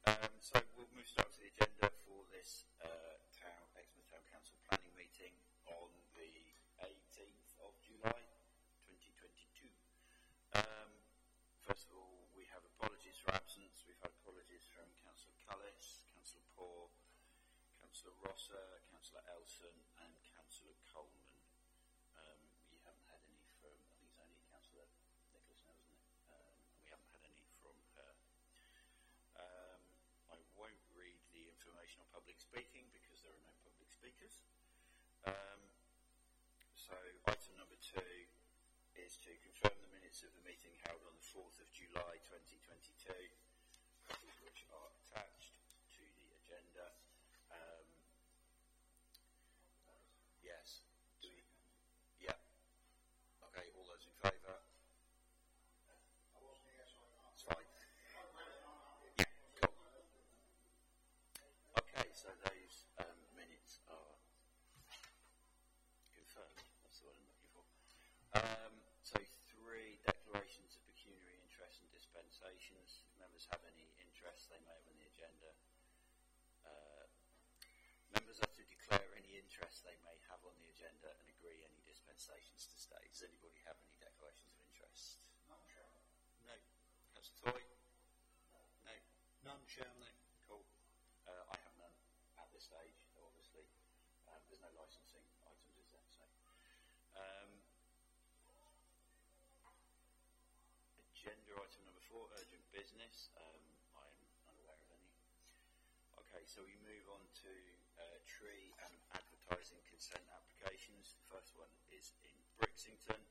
So we'll move straight to the agenda for this Exmouth Town Council planning meeting on the 18th of July 2022. First of all, we have apologies for absence. We've had apologies from Councillor Cullis, Councillor Poor, Councillor Rosser, Councillor Elson and Councillor Coleman. You haven't had any from, I think it's only Councillor Nicholas now, isn't it? We haven't had any from her. I won't read the information on public speaking because there are no public speakers. So item number 2 is to confirm the minutes of the meeting held on the 4th of July 2022, copies which are attached to the agenda. Yes. Yeah. Okay, all those in favour? It's fine. Yeah, cool. Okay, so those minutes are confirmed. That's the one I'm looking for. So 3 declarations of pecuniary interest and dispensations. If members have any interest, they may have on the agenda. Members are to declare any interest they may have on the agenda and agree any dispensations to stay. Does anybody have any declarations of interest? None, Chairman. No. Councillor Toy? No. None, Chairman. Cool. I have none at this stage, obviously. There's no licensing items, is there? So, agenda item number 4, urgent business. I'm unaware of any. Okay, so we move on to tree and advertising consent applications. The first one is in Brixington.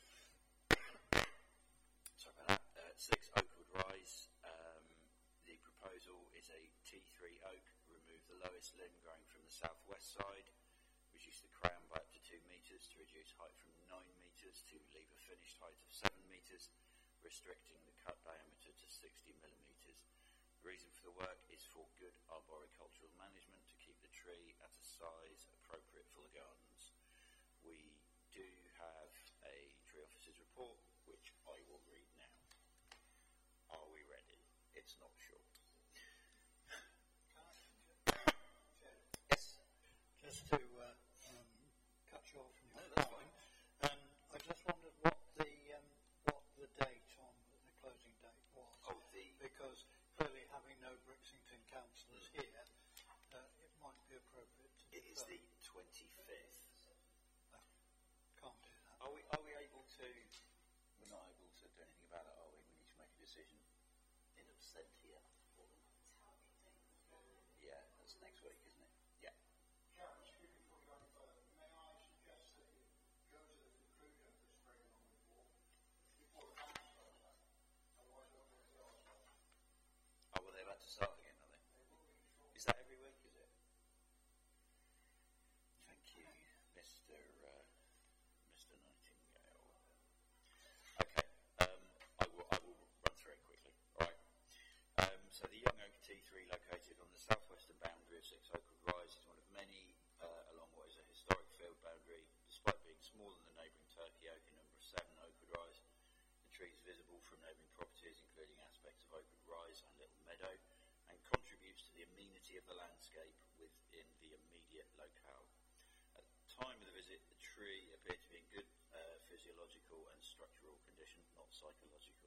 Sorry about that. 6 Oakwood Rise. The proposal is a T3 oak. Remove the lowest limb growing from the southwest side. Reduce the crown by up to 2 metres to reduce height from 9 metres to leave a finished height of 7 metres, restricting the cut diameter to 60 millimetres. The reason for the work is for good arboricultural management to keep the tree at a size appropriate for the gardens. We do have a tree officer's report, which I will read now. Are we ready? It's not short. Yes? Just to cut you off from your point, I just wondered what the date on the closing date was. Oh, because clearly having no Brixington councillors here, it might be appropriate to it is the 25th. Can't do that. Are we able to? We're not able to do anything about it, are we? We need to make a decision in absentia. Yeah, that's next week, isn't it? Yeah. Chairman, excuse me before we go any further. May I suggest that you go to the conclusion of this very long report before the council goes out? Otherwise, we'll get the answer. Oh, well, they're about to start again, are they? They will be short. Is that every week, is it? Thank you, Mr. Nightingale. Okay, I will run through it quickly. All right. So the Young Oak T3, located on the southwestern boundary of 6 Oakwood Rise, is one of many along what is a historic field boundary. Despite being smaller than the neighbouring Turkey Oak in number 7 Oakwood Rise, the tree is visible from neighbouring properties, including aspects of Oakwood Rise and Little Meadow, and contributes to the amenity of the landscape within the immediate locale. At the time of the visit, the tree appeared to be in good physiological and structural condition, not psychological.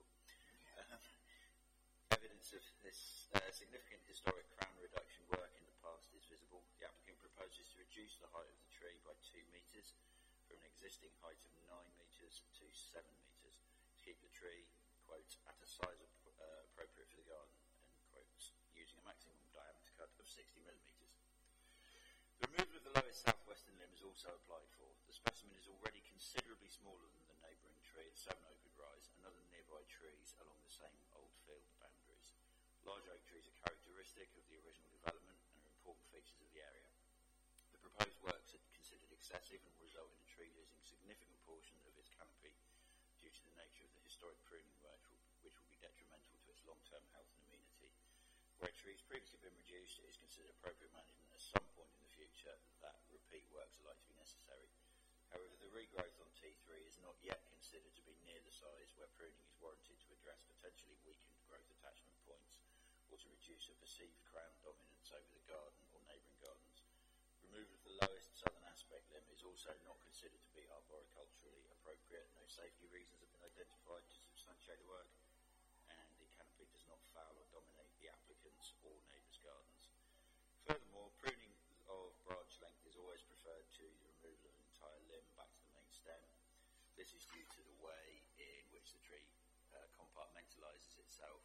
Evidence of this significant historic crown reduction work in the past is visible. The applicant proposes to reduce the height of the tree by 2 metres from an existing height of 9 metres to 7 metres to keep the tree, quotes, at a size appropriate for the garden, end quotes, using a maximum diameter cut of 60 millimetres. The removal of the lowest southwestern limb is also applied for. The specimen is already considerably smaller than the neighbouring tree at 7 Oakwood Rise and other nearby trees along the same old field boundaries. Large oak trees are characteristic of the original development and are important features of the area. The proposed works are considered excessive and will result in the tree losing a significant portion of its canopy due to the nature of the historic pruning work, which will be detrimental to its long-term health and amenity. Where trees previously been reduced, it is considered appropriate management at some point in the future that repeat works are likely to be necessary. However, the regrowth on T3 is not yet considered to be near the size where pruning is warranted to address potentially weakened growth attachment points or to reduce a perceived crown dominance over the garden or neighbouring gardens. Removal of the lowest southern aspect limb is also not considered to be arboriculturally appropriate. No safety reasons have been identified to substantiate the work, and the canopy does not foul or dominate the applicant's or neighbours' gardens. Furthermore, pruning of branch length is always preferred to the removal of an entire limb back to the main stem. This is due to the way in which the tree compartmentalises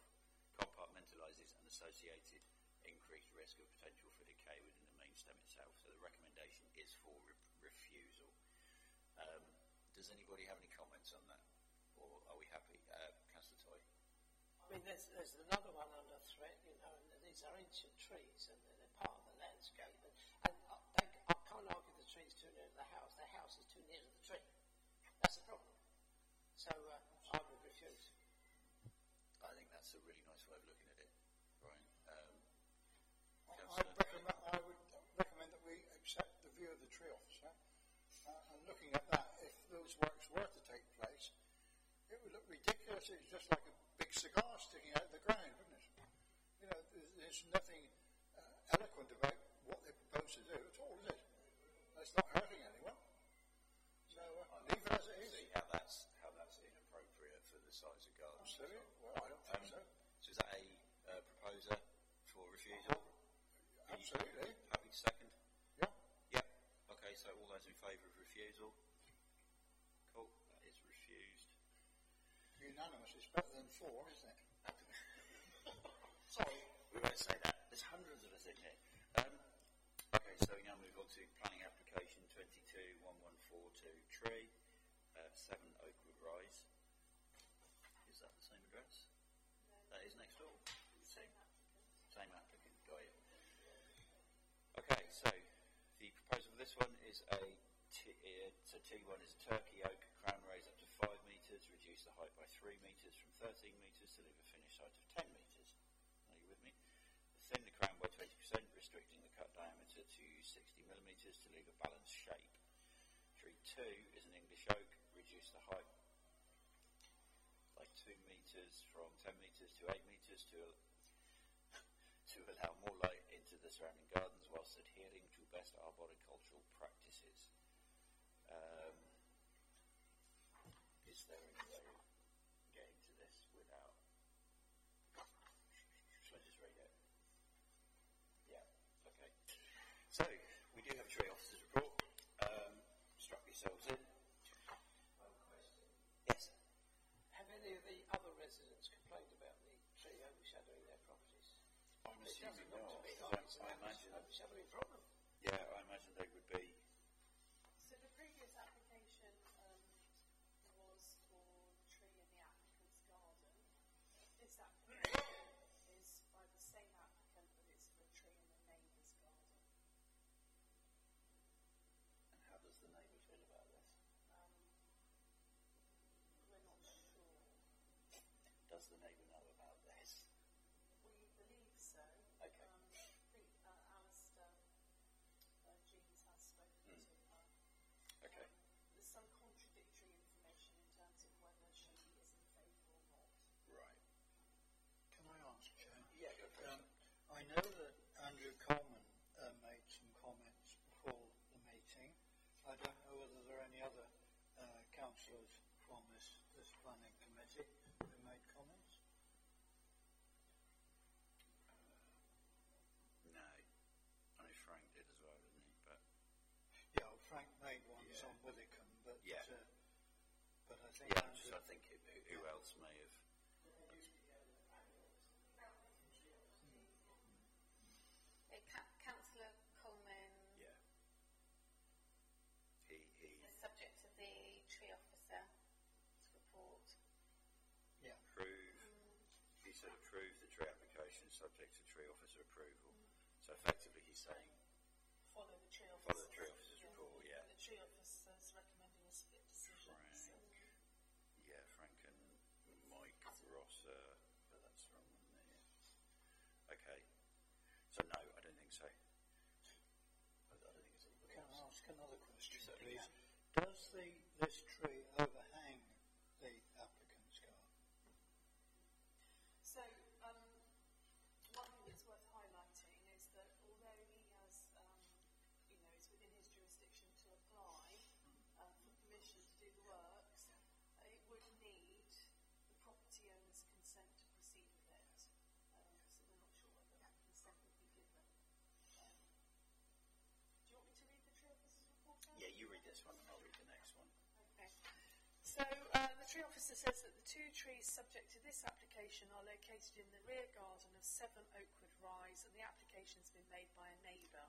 and associated increased risk of potential for decay within the main stem itself. So the recommendation is for refusal. Does anybody have any comments on that, or are we happy? Councillor Toy. I mean, there's another one under threat, you know, and these are ancient trees, and they're part of the landscape. And I can't argue the tree's too near to the house is too near to the tree. That's the problem. So I would refuse. I think that's a really nice way of looking at it, Brian. I would recommend that we accept the view of the tree officer. And looking at that, if those works were to take place, it would look ridiculous. It's just like a big cigar sticking out of the ground, wouldn't it? You know, there's nothing eloquent about what they propose to do at all, is it? It's not hurting anyone. So leave it as it is. See how that's inappropriate for the size of gardens. Absolutely. Well, I don't think so. So is that a proposer for refusal? Absolutely. Happy to second? Yeah. Yeah. Okay, so all those in favour of refusal? Cool, that is refused. Unanimous. It's better than 4, isn't it? Sorry, we won't say that. There's hundreds of us in here. Okay, so we now move on to planning application 221142 Tree, 7 Oakwood Rise. Is that the same address? No. That is next door. Same applicant. Same applicant, got it. Okay, so the proposal for this one is T1 is a turkey oak, crown raise up to 5 metres, reduce the height by 3 metres from 13 metres to leave a finished height of 10 metres. Are you with me? Thin the crown by 20%, restricting the cut diameter to 60 millimetres to leave a balanced shape. Tree 2 is an English oak, reduce the height by 2 metres from 10 metres to 8 metres to allow more light into the surrounding gardens whilst adhering to best arboricultural practices. Is there any way of getting to this without... Shall I just read it? Yeah, okay. So, we do have a tree officer's report. Strap yourselves in. One question. Yes. Have any of the other residents complained about the tree overshadowing their properties? I'm It doesn't assuming look not. to me I like it's an imagine. overshadowing problem. Yeah, I imagine they would be. So the previous application was for the tree in the applicant's garden. This application is by the same applicant, but it's for a tree in the neighbour's garden. And how does the neighbour feel about this? We're not sure. Does the neighbour know about this? We believe so. Okay. I think Alistair Jeans has spoken to her. Okay. There's some contradictory information in terms of whether she is in favour or not. Right. Can I ask, Chair? Yeah, go for it. I know that Andrew Coleman made some comments before the meeting. I don't know whether there are any other councillors from this planning committee who made comments. No. I know Frank did as well, didn't he? But Yeah, well, Frank made one Yeah. on Withicombe, but Yeah. But I think yeah, Andrew, so I think who else may have? Councillor Coleman Yeah. He is subject to the tree officer report. approve. He said approve the tree application subject to tree officer approval. So effectively, he's saying Follow the tree officer. follow the tree officer's report. Yeah. The tree officer's recommending a split decision. Frank. So Yeah, Frank and Mike Rosser, but that's wrong, isn't it? Yeah. Okay. So no, I don't think so. I don't think it's anybody can I else. ask another question, Certainly please? Does this tree overhang the applicant's garden? So, consent to proceed with it. So we're not sure whether that consent would be given. Do you want me to read the tree officer's report out? Yeah, you read this one and I'll read the next one. Okay. So the tree officer says that the 2 trees subject to this application are located in the rear garden of 7 Oakwood Rise, and the application has been made by a neighbour.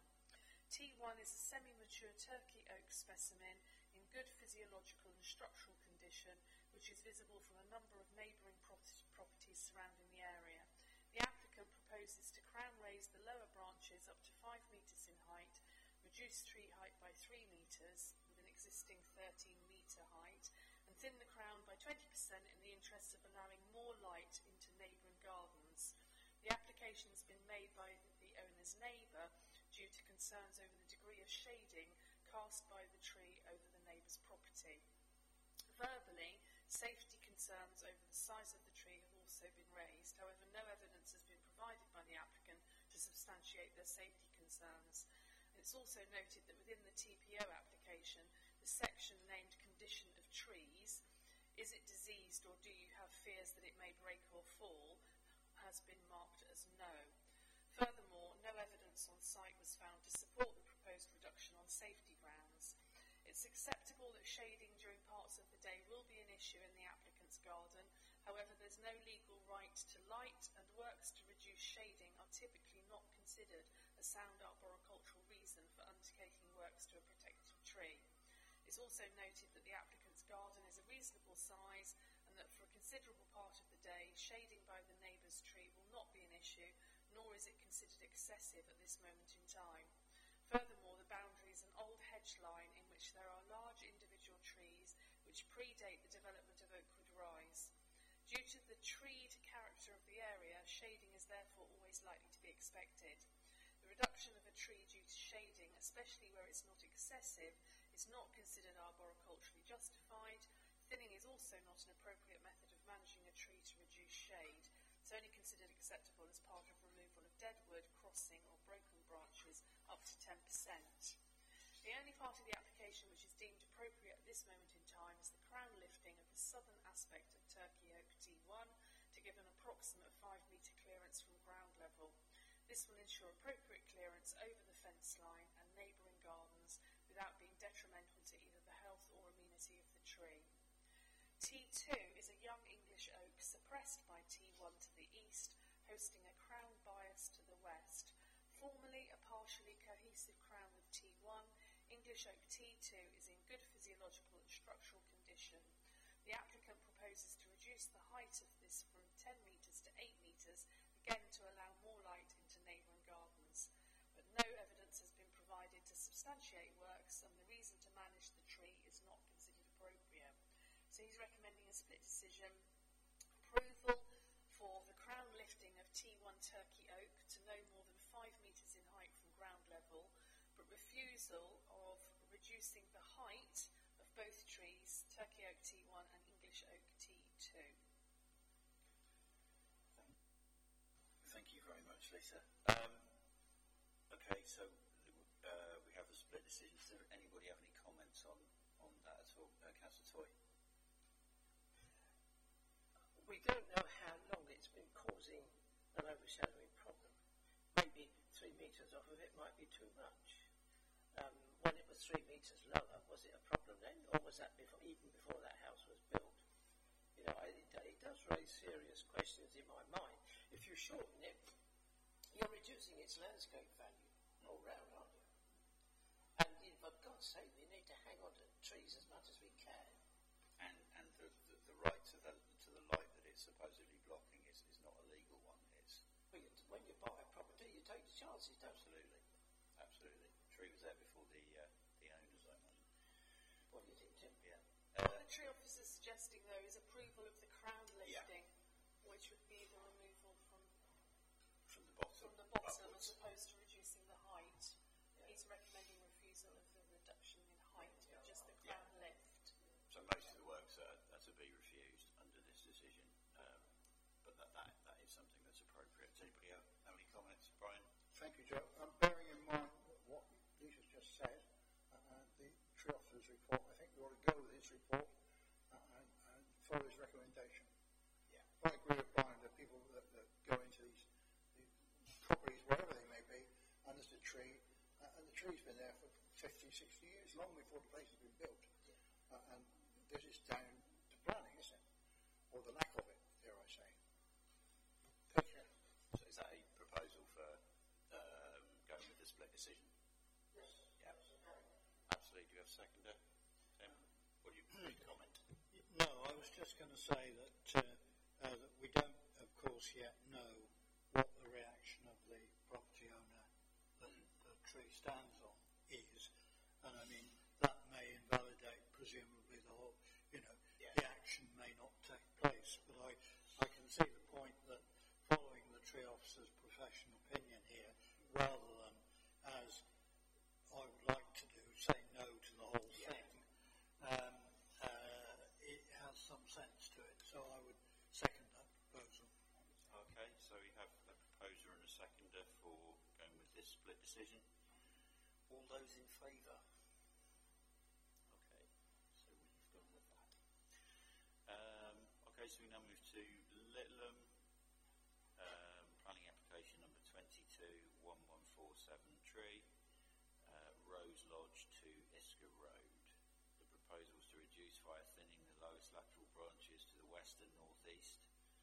T1 is a semi-mature Turkey oak specimen in good physiological and structural condition, which is visible from a number of neighbouring properties surrounding the area. The applicant proposes to crown raise the lower branches up to 5 metres in height, reduce tree height by 3 metres with an existing 13-metre height, and thin the crown by 20% in the interests of allowing more light into neighbouring gardens. The application has been made by the owner's neighbour due to concerns over the degree of shading cast by the tree over the neighbour's property. Verbally, safety concerns over the size of the tree have also been raised. However, no evidence has been provided by the applicant to substantiate their safety concerns. It's also noted that within the TPO application, the section named condition of trees, is it diseased or do you have fears that it may break or fall, has been marked as no. Furthermore, no evidence on site was found to support the proposed reduction on safety grounds. It's acceptable that shading during parts of the day will be an issue in the applicant's garden. However, there's no legal right to light, and works to reduce shading are typically not considered a sound arboricultural reason for undertaking works to a protected tree. It's also noted that the applicant's garden is a reasonable size and that for a considerable part of the day, shading by the neighbour's tree will not be an issue, nor is it considered excessive at this moment in time. Furthermore, the boundary is an old hedge line in which there are large individual trees which predate the development of Oakwood Rise. Due to the treed character of the area, shading is therefore always likely to be expected. The reduction of a tree due to shading, especially where it's not excessive, is not considered arboriculturally justified. Thinning is also not an appropriate method of managing a tree to reduce shade. It's only considered acceptable as part of removal of dead wood, crossing or broken branches up to 10%. The only part of the application which is deemed appropriate at this moment in time is the crown lifting of the southern aspect of Turkey Oak T1 to give an approximate 5-metre clearance from ground level. This will ensure appropriate clearance over the fence line and neighbouring gardens without being detrimental to either the health or amenity of the tree. T2 is a young English oak suppressed by T1 to the east, hosting a crown bias to the west. Formerly a partially cohesive crown with T1, English oak T2 is in good physiological and structural condition. The applicant proposes to reduce the height of this from 10 metres to 8 metres, again to allow more light into neighbouring gardens. But no evidence has been provided to substantiate works, and the reason to manage the tree is not considered appropriate. So he's recommending a split decision: approval for the crown lifting of T1 Turkey Oak to no more than 5 metres in height from ground level, but refusal of reducing the height of both trees, Turkey Oak T1 and English Oak T2. Thank you very much, Lisa. Okay, so we have a split decision. Does anybody have any comments on that at all? Councillor Toy? We don't know how long it's been causing an overshadowing problem. Maybe 3 metres off of it might be too much. When it was 3 metres lower, was it a problem then, or was that even before that house was built? You know, it does raise serious questions in my mind. If you shorten it, you're reducing its landscape value all round, aren't you? And for God's sake, we need to hang on to trees as much as we can. And the right to the light that it's supposedly blocking is not a legal one. It's when you buy a property, you take the chances, don't you? absolutely. The tree was there before the owners, I imagine. What do you think, Tim? Yeah. What the tree officer is suggesting, though, is approval of the crown lifting, which would be the removal from the bottom as opposed to reducing the height. He's recommending refusal of the reduction in height, just the crown lift. So most of the works are to be refused under this decision, but that is something that's appropriate. Does anybody have any comments? Brian? Thank you, Joe. Bearing in mind what Lisa's just said, the tree officer's report, I think we ought to go with his report and follow his recommendation. Yeah. quite agree with Brian that people that go into these properties, wherever they may be, and there's a tree, and the tree's been there for 50, 60 years, long before the place has been built. And this is down to planning, isn't it? Or the lack of it, dare I say. Thank you. So is that a proposal for going with the split decision? Yes. Yeah. Absolutely. Do you have a seconder? Tim, what do you comment? No, I was just going to say that we don't, of course, yet know what the reaction of the property owner that the tree stands on is, and I mean that may invalidate presumably the whole. The action may not take place, but I can see the point that following the tree officer's professional opinion here, rather than as I would like to do, say no to the whole thing. It has some sense to it, so I would second that proposal. Okay, so we have a proposer and a seconder for going with this split decision. All those in favour? Okay, so we've gone with that. Okay, so we now move to Littleham, planning application number 221147 Tree, Rose Lodge to Isker Road. The proposal is to reduce via thinning the lowest lateral branches to the west and northeast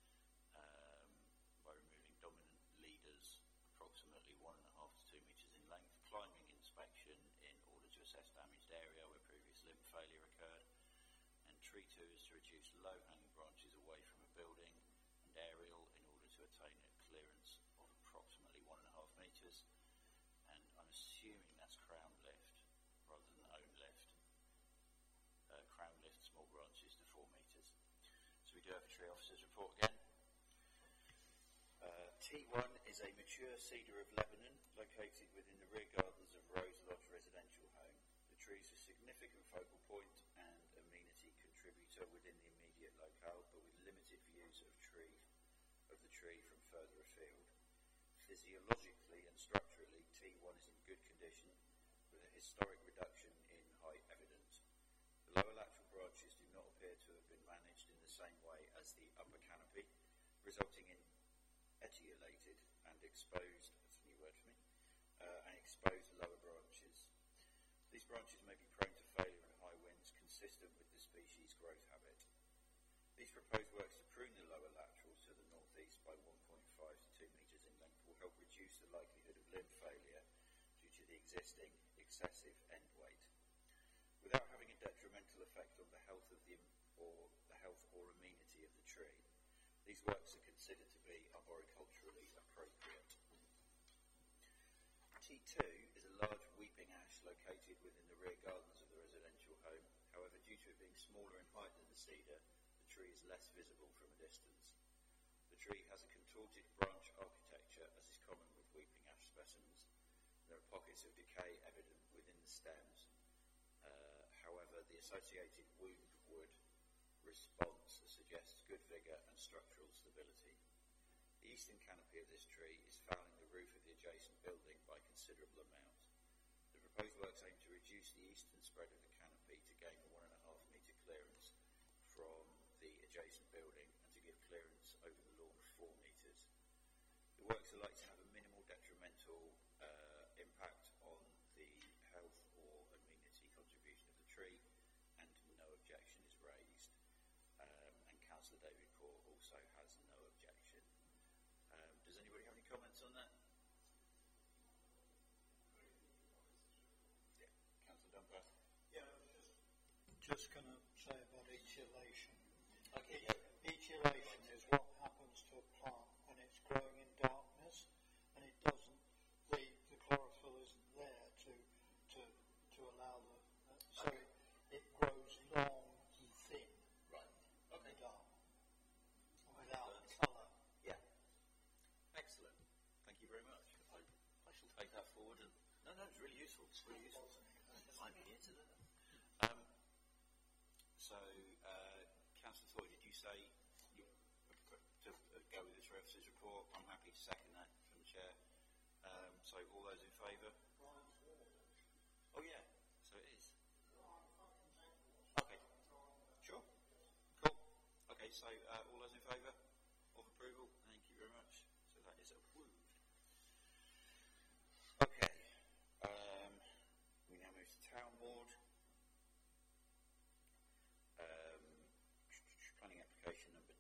by removing dominant leaders approximately 1.5 to 2 metres in length, climbing inspection in order to assess damaged area where previous limb failure occurred, and tree 2 is to reduce low-hanging branches away from a building and aerial in order to attain a clearance of approximately 1.5 metres, and I'm assuming that's crown lift rather than own lift. Crown lift small branches to 4 metres. So we do have a tree officer's report again. T1 is a mature cedar of Lebanon located within the rear gardens of Rose Lodge residential home. The tree is a significant focal point and amenity contributor within the immediate locale, but with limited views of the tree from further afield. Physiologically and structurally, T1 is in good condition with a historic reduction in height evident. The lower lateral branches do not appear to have been managed in the same way as the upper canopy, resulting in etiolated and exposed, that's a new word for me, and exposed lower branches. These branches may be prone to failure in high winds, consistent with the species' growth habit. These proposed works to prune the lower laterals to the northeast by 1.5 to 2 metres in length will help reduce the likelihood of limb failure due to the existing excessive end weight, without having a detrimental effect on the health or amenity of the tree. These works are considered to be arboriculturally appropriate. T2 is a large weeping ash located within the rear gardens of the residential home. However, due to it being smaller in height than the cedar, the tree is less visible from a distance. The tree has a contorted branch architecture, as is common with weeping ash specimens. There are pockets of decay evident within the stems. However, the associated wound wood response suggests good vigour and structural stability. The eastern canopy of this tree is fouling the roof of the adjacent building by a considerable amount. The proposed works aim to reduce the eastern spread of the canopy to gain a 1.5 metre clearance from the adjacent building and to give clearance over the lawn of 4 metres. The works are likely to have a minimal detrimental impact on the health or amenity contribution of the tree, and no objection is raised. And Councillor David Court also has no objection. Does anybody have any comments on that? Yeah, Councillor Dunbar. Yeah, I was just going to say about etiolation. Okay, yeah. Etiolation is what happens to a plant when it's growing in darkness, and it doesn't. The chlorophyll isn't there to allow so it grows long and thin. Right. Okay. In the dark, without colour. Yeah. Excellent. Thank you very much. I shall take that forward. And no, it's really useful. It's really useful. I'm here to learn. So, Councillor Floyd, did you say to go with this officer's report? I'm happy to second that from the chair. So, all those in favour? Oh, yeah. So it is. Okay. Sure. Cool. Okay. So, all those in favour? approval. Thank you very much. So that is approved. Okay. We now move to Town Board. Planning application number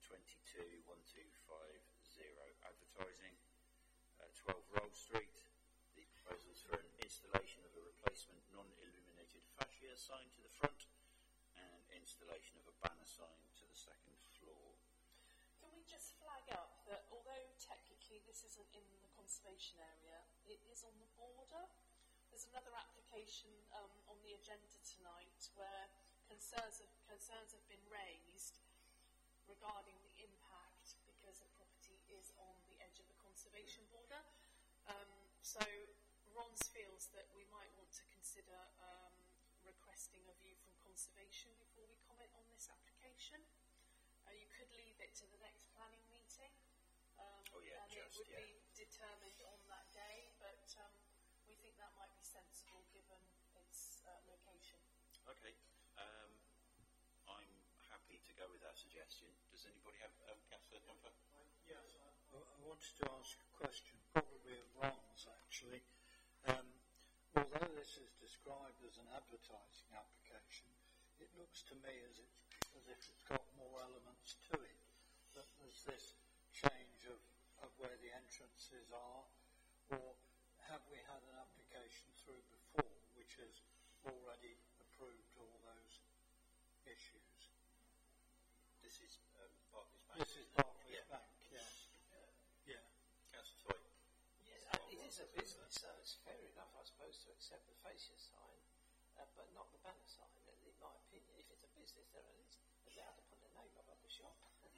221250, advertising, 12 Roll Street. The proposals for an installation of a replacement non-illuminated fascia sign to the front and installation of a banner sign to the second floor. Can we just flag up that although technically this isn't in the conservation area, it is on the border? There's another application on the agenda tonight where concerns have been raised regarding the impact because the property is on the edge of the conservation border. So Ron's feels that we might want to consider requesting a view from conservation before we comment on this application. You could leave it to the next planning meeting, and it would be determined on that day, but we think that might be sensible given its location. Okay. I'm happy to go with that suggestion. Does anybody have Councillor Comfort? Yes, I wanted to ask a question, probably of Ron's actually. Although this is described as an advertising application, it looks to me as if it's got more elements to it. That there's this change of where the entrances are, or have we had an application through before which has already approved all those issues? This is Barclays Bank. This is Barclays Bank, yes. Yeah. Councillor Toy. Yes, it is a business, so it's fair enough, I suppose, to accept the fascia sign, but not the banner sign. In my opinion, if it's a business, they're allowed to put the name up the shop.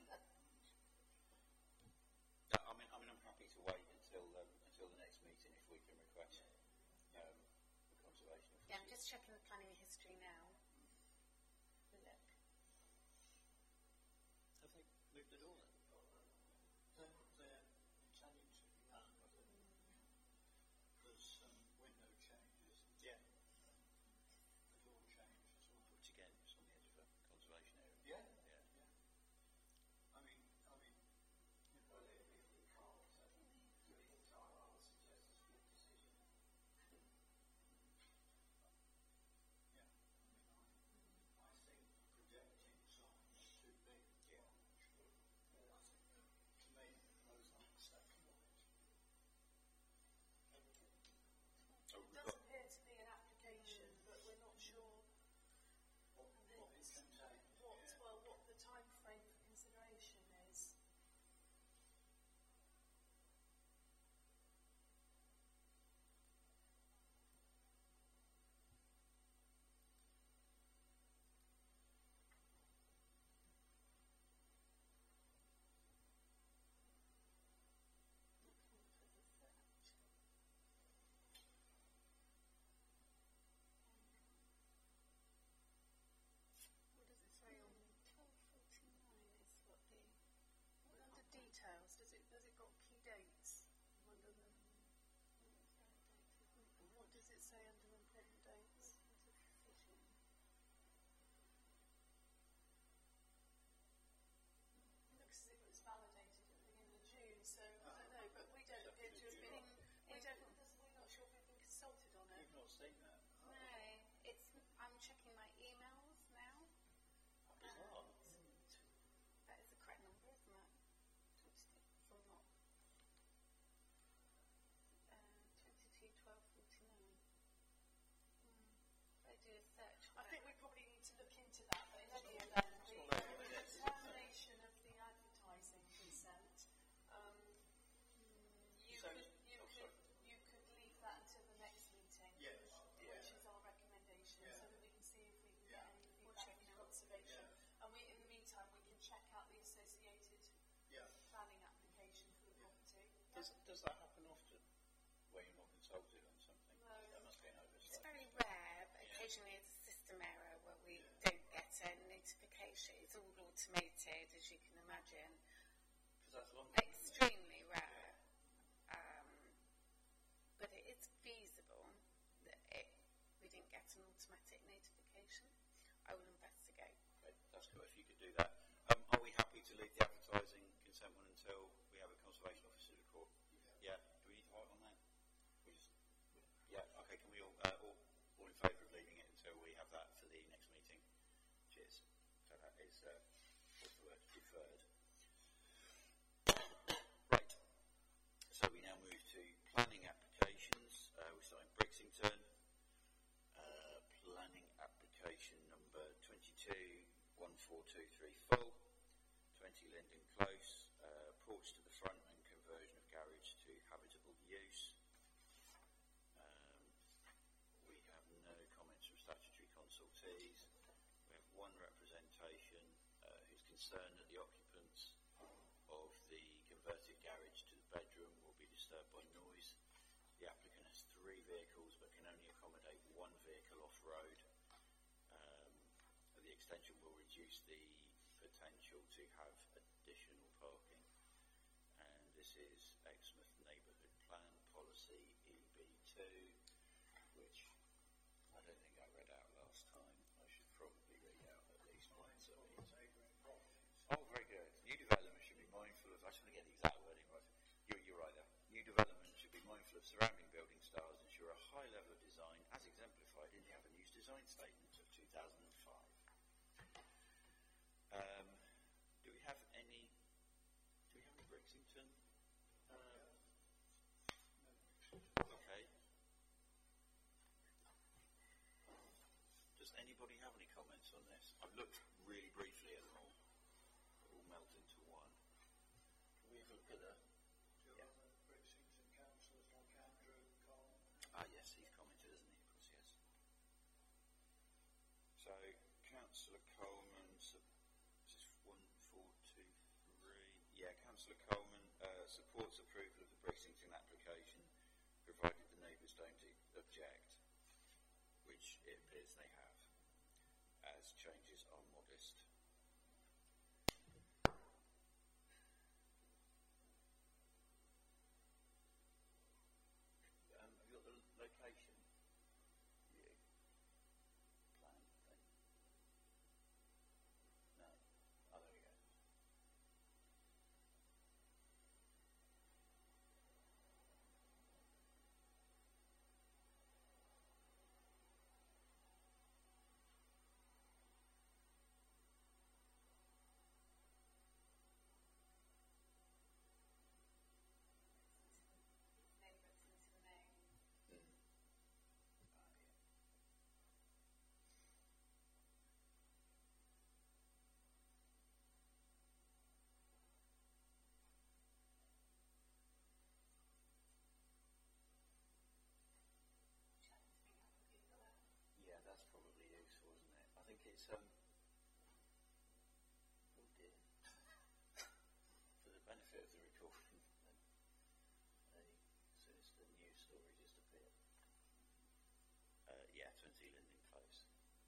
I'm happy to wait until the next meeting if we can request the conservation. Yeah, I'm just checking the planning history now. Look. Have they moved it all then? They're intending to, because window changes. Yeah. The door change as well. Which again is on the edge of a conservation area. Yeah. Yeah. I mean, Well, if we can't do it in time, I would suggest it's a good decision. yeah. I think projecting signs is too big. Yeah. Sure. To me, those aren't acceptable. Oh, It we've does got appear to be an application, but we're not sure What it contains. what the time frame for consideration is. What does it say on 1249 is what the... Under details, does it got key dates under the? What does it say under important dates? It looks as if it was validated at the beginning of June, so I don't know, but we don't appear to have been. We're not sure if we've been consulted on it. You've not seen that? No, I'm checking my emails now. bizarre. That is the correct number, isn't it? From what? 221249. They do a search. I think we probably need to look into that, but in any event, the determination of the advertising consent, you could leave that until the next meeting, Yes. which is our recommendation, so that we can see if we can get any feedback from conservation. And in the meantime, we can check out the associated planning application for the property. Does that happen often, where you're not consulted on something? No. That must be an It's oversight. very rare, but occasionally it's a system error where we don't get a notification. It's all automated, as you can imagine. Because that's long. Extremely rare. But it is feasible that we didn't get an automatic notification. I will investigate. Okay, that's good if you could do that. Are we happy to leave the advertising consent one until Yeah, okay, can we all in favour of leaving it until we have that for the next meeting? Cheers. So that is, what's the word, deferred. Right, so we now move to planning applications. We're starting Brixington. Planning application number 22-1423 full, 20 Linden Close, porch to the front and conversion of garage to habitable use. We have no comments from statutory consultees. We have one representation who's concerned that the occupants of the converted garage to the bedroom will be disturbed by noise. The applicant has 3 vehicles but can only accommodate 1 vehicle off-road. The extension will reduce the potential to have additional parking. And this is Exmouth Neighbourhood Plan Policy EB2, which I don't think I read out last time. I should probably read out at least once of these. Oh, very good. New development should be mindful of, I just want to get the exact wording right. You're right there. New development should be mindful of surrounding building styles, ensure a high level of design as exemplified in the Avenues Design Statement of 2005. Do we have any Brixington? Okay. Does anybody have any comments on this? I've looked really briefly at them all. They all melt into one. Can we have a look at the... Brixington councillors like Andrew, Colin. Yes, he's commented, hasn't he? Of course, yes. So, Councillor Coleman, this is 1423. Yeah, Councillor Coleman supports approval of the Brixington application, provided the neighbours don't object, which it appears they have, as changes are modest. Have you got the location? View. Plan thing. No. Oh, there we go. Yeah, that's probably useful, isn't it? I think it's oh dear. For the benefit of the recording, a sinister news story just appeared. Yeah, 20 Linden Close.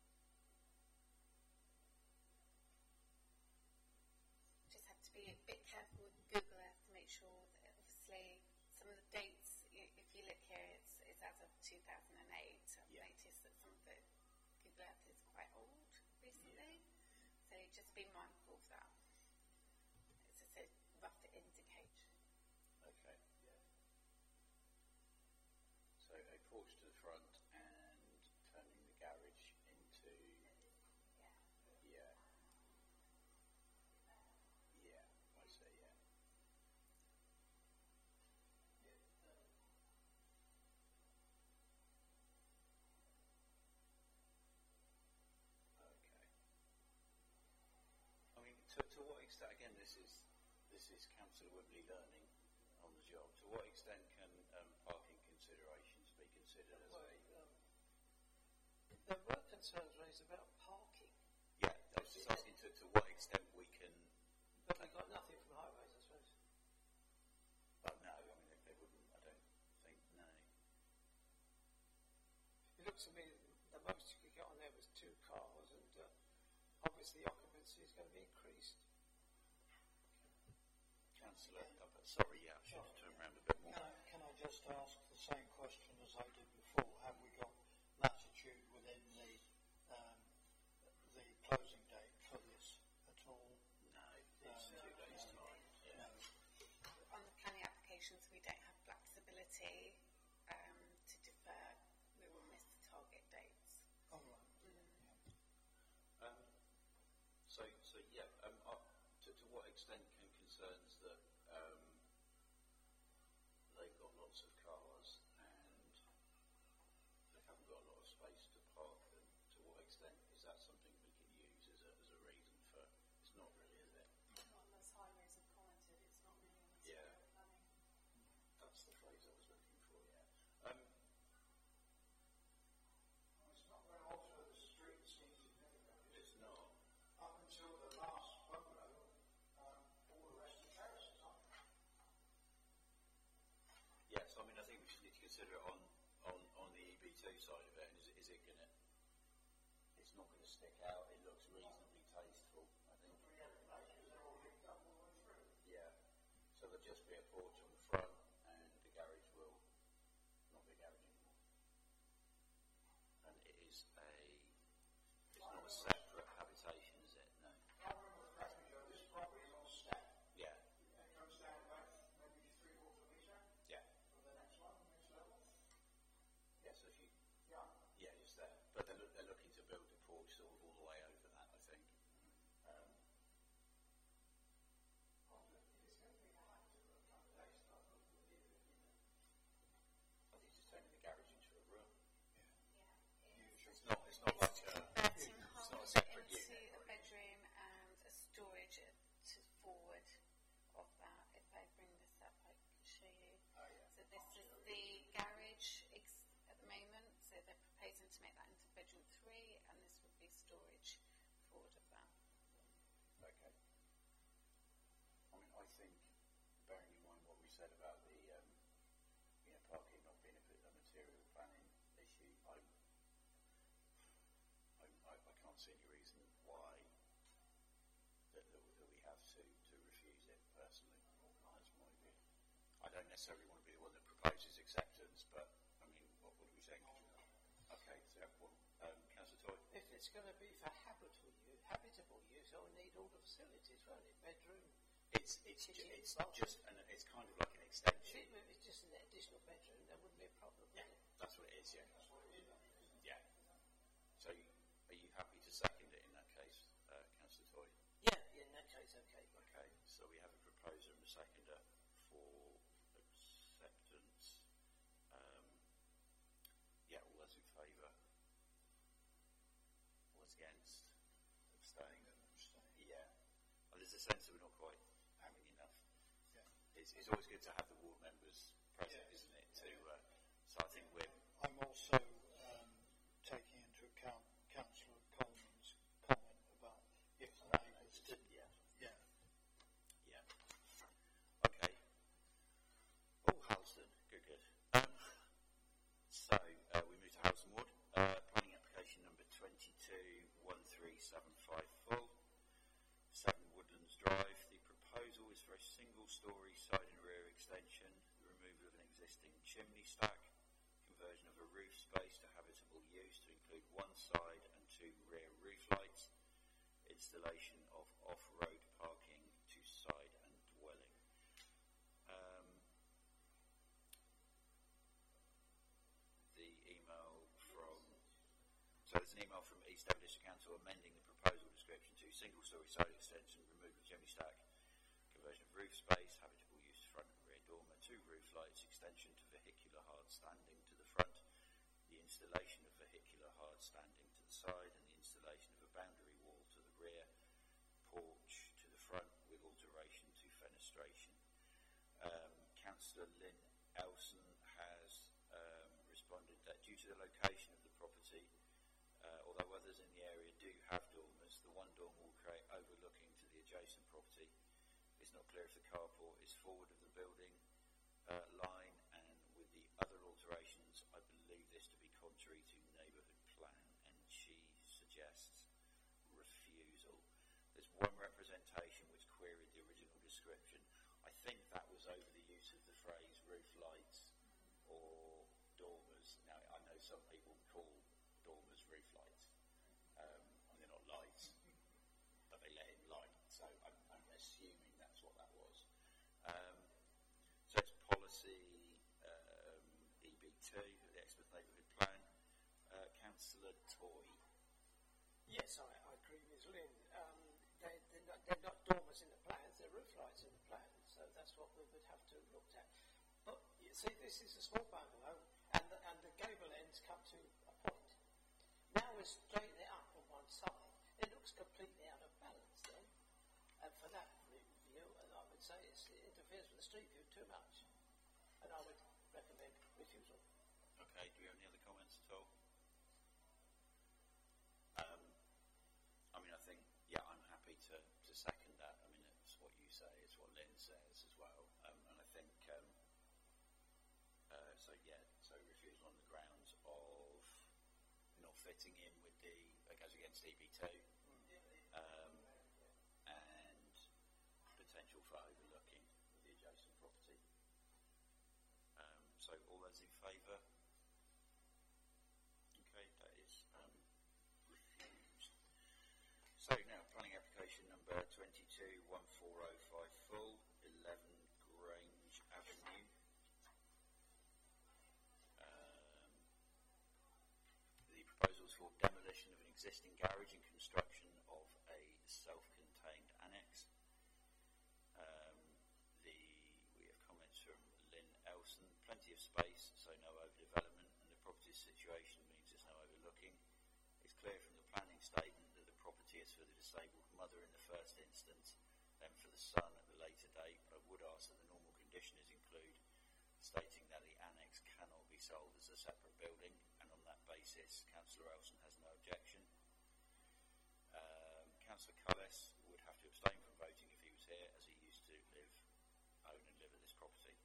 Just have to be a bit careful with Google Earth to make sure that obviously some of the dates, if you look here, it's as of 2008. I've noticed that some of the Google Earth is quite old recently, so just be mindful of that. It's just a rough indication. Okay. Yeah. So a porch to the front and turning the garage into... Yeah. Yeah, I see, yeah. Okay. I mean, to what extent, again, this is Councillor Whibley learning on the job. To what extent can parking considerations be considered as There were concerns raised about parking, Yeah, I was just asking to what extent we can... but they got nothing from highways, I suppose. But no, I mean, they wouldn't, I don't think, no. It looks to me the most you could get on there was 2 cars, and obviously occupancy is going to be increased. Councillor, sorry, yeah, I should have turned around a bit more. Can I just ask the same question as I did before? Have we got latitude within the closing date for this at all? No, it's 2 days' time. Yeah. On the planning applications, we don't have flexibility to defer So yeah, to what extent can concerns that they've got lots of cars and they haven't got a lot of space to park them, to what extent is that something we can use as a reason for, it's not really, is it? Not unless highways have commented, it's not really on the Yeah. scope of planning. That's the phrase I was looking for, yeah. It's not going to alter the street scene significantly. It's not. Up until the last bungalow, all the rest are terraces, aren't they? Yes, I mean, I think we just need to consider it on the EB2 side of it. And is it going to, it's not going to stick out. It looks reasonably tasteful, I think. They're all linked up all the way through. Yeah. So there'll just be a porch on the front and the garage will not be a garage anymore. And it is it's not a separate habitation, is it? No. I remember correctly, Joe, this property is on step. Yeah. It comes down about maybe 3/4 metre Yeah. from the next one, next level. Yeah, so if you, Yeah. yeah, it's there. But they're looking to build a porch sort of all the way over that, I think. If it's going to be a height of a couple of days, I thought we'd leave it, I think it's turning the garage into a room. Yeah. It's not like Converting it's half not a of it separate into unit. a bedroom and a storage to forward of that. If I bring this up, I can show you. Oh, yeah. So this is the garage at the moment. So they're proposing to make that into bedroom 3, and this would be storage forward of that. Okay. I mean, I think, bearing in mind what we said about the, parking not being a material planning issue, I can't see any reason why that we have to refuse it personally. That's my view. I don't necessarily want to be the one that proposes acceptance, but I mean, what do we think? Okay, so Councillor Toy. If it's going to be for habitable use, I'll need all the facilities, won't it? Bedroom. It's kind of like an extension. Even if it's just an additional bedroom, there wouldn't be a problem, would Yeah, it? that's what it is. Yeah, that's what it is. Yeah. So, are you happy to second it in that case, Councillor Toy? Yeah, in that case, okay. Okay. So we have a proposer and a seconder for acceptance. Yeah, all those in favour. All those against. Abstain. Yeah. Well, there's a sense that we're not quite having enough. Yeah. It's always good to have the ward members present, isn't it? So I think I'm also taking into account Councillor Coleman's comment about if the neighbours didn't. Yeah. Okay. Oh, Halston. Good. So we move to Halston Ward. Planning application number 22-13754. 7 Woodlands Drive. The proposal is for a single-storey side and rear extension, the removal of an existing chimney stack, conversion of a roof space to habitable use to include one side and 2 rear roof lights, installation of off-road parking to side and dwelling. There's an email from East Devon District Council amending the proposal description to single-storey side extension, removal of chimney stack, conversion of roof space, habitable use front and rear dormer, 2 roof lights, extension to vehicular hard standing to the front, the installation of vehicular hard standing to the side, and the installation of a boundary wall to the rear, porch to the front with alteration to fenestration. Councillor Lynn Elson has responded that due to the location of the property, although others in the area do have dormers, the one dormer will create overlooking to the adjacent property. It's not clear if the carport is forward of the building line, and with the other alterations, I believe this to be contrary to neighbourhood plan, and she suggests refusal. There's one representation which queried the original description. I think that was over the use of the phrase roof lights or dormers. Now, I know some people call dormers roof lights, and they're not lights, but they let in light, so I'm assuming that's what that was. So it's policy EB2, the Exmouth Neighbourhood Plan. Councillor Toy. Yes, I agree with Lynn. they're not dormers in the plans, they're roof lights in the plans, so that's what we would have to look at. But you see, this is a small bungalow, and the gable ends come to a point. Now we're straightening it up on one side. It looks completely out of balance then, and for that view, and I would say it interferes with the street view too much, and I would recommend refusal. Okay, do you have any other comments at all? I mean, I think, yeah, I'm happy to second that. I mean, it's what you say, it's what Lynn says as well. And I think, so refusal on the grounds of not fitting in with goes against EB2, and potential for overlooking the adjacent property. So all those in favour? Okay, that is refused. So now, planning application number 22-14054, 11 Grange Avenue. The proposal is for demolition of an existing garage and construction of a self-contained annex. We have comments from Lynn Elson. Plenty of space, so no overdevelopment, and the property's situation means there's no overlooking. It's clear from the planning statement that the property is for the disabled mother in the first instance, then for the son at the later date, but I would ask that the normal conditions include stating that the annex cannot be sold as a separate building, and on that basis, Councillor Elson has no objection. Councillor Cullis would have to abstain from voting if he was here, as he used to own and live at this property.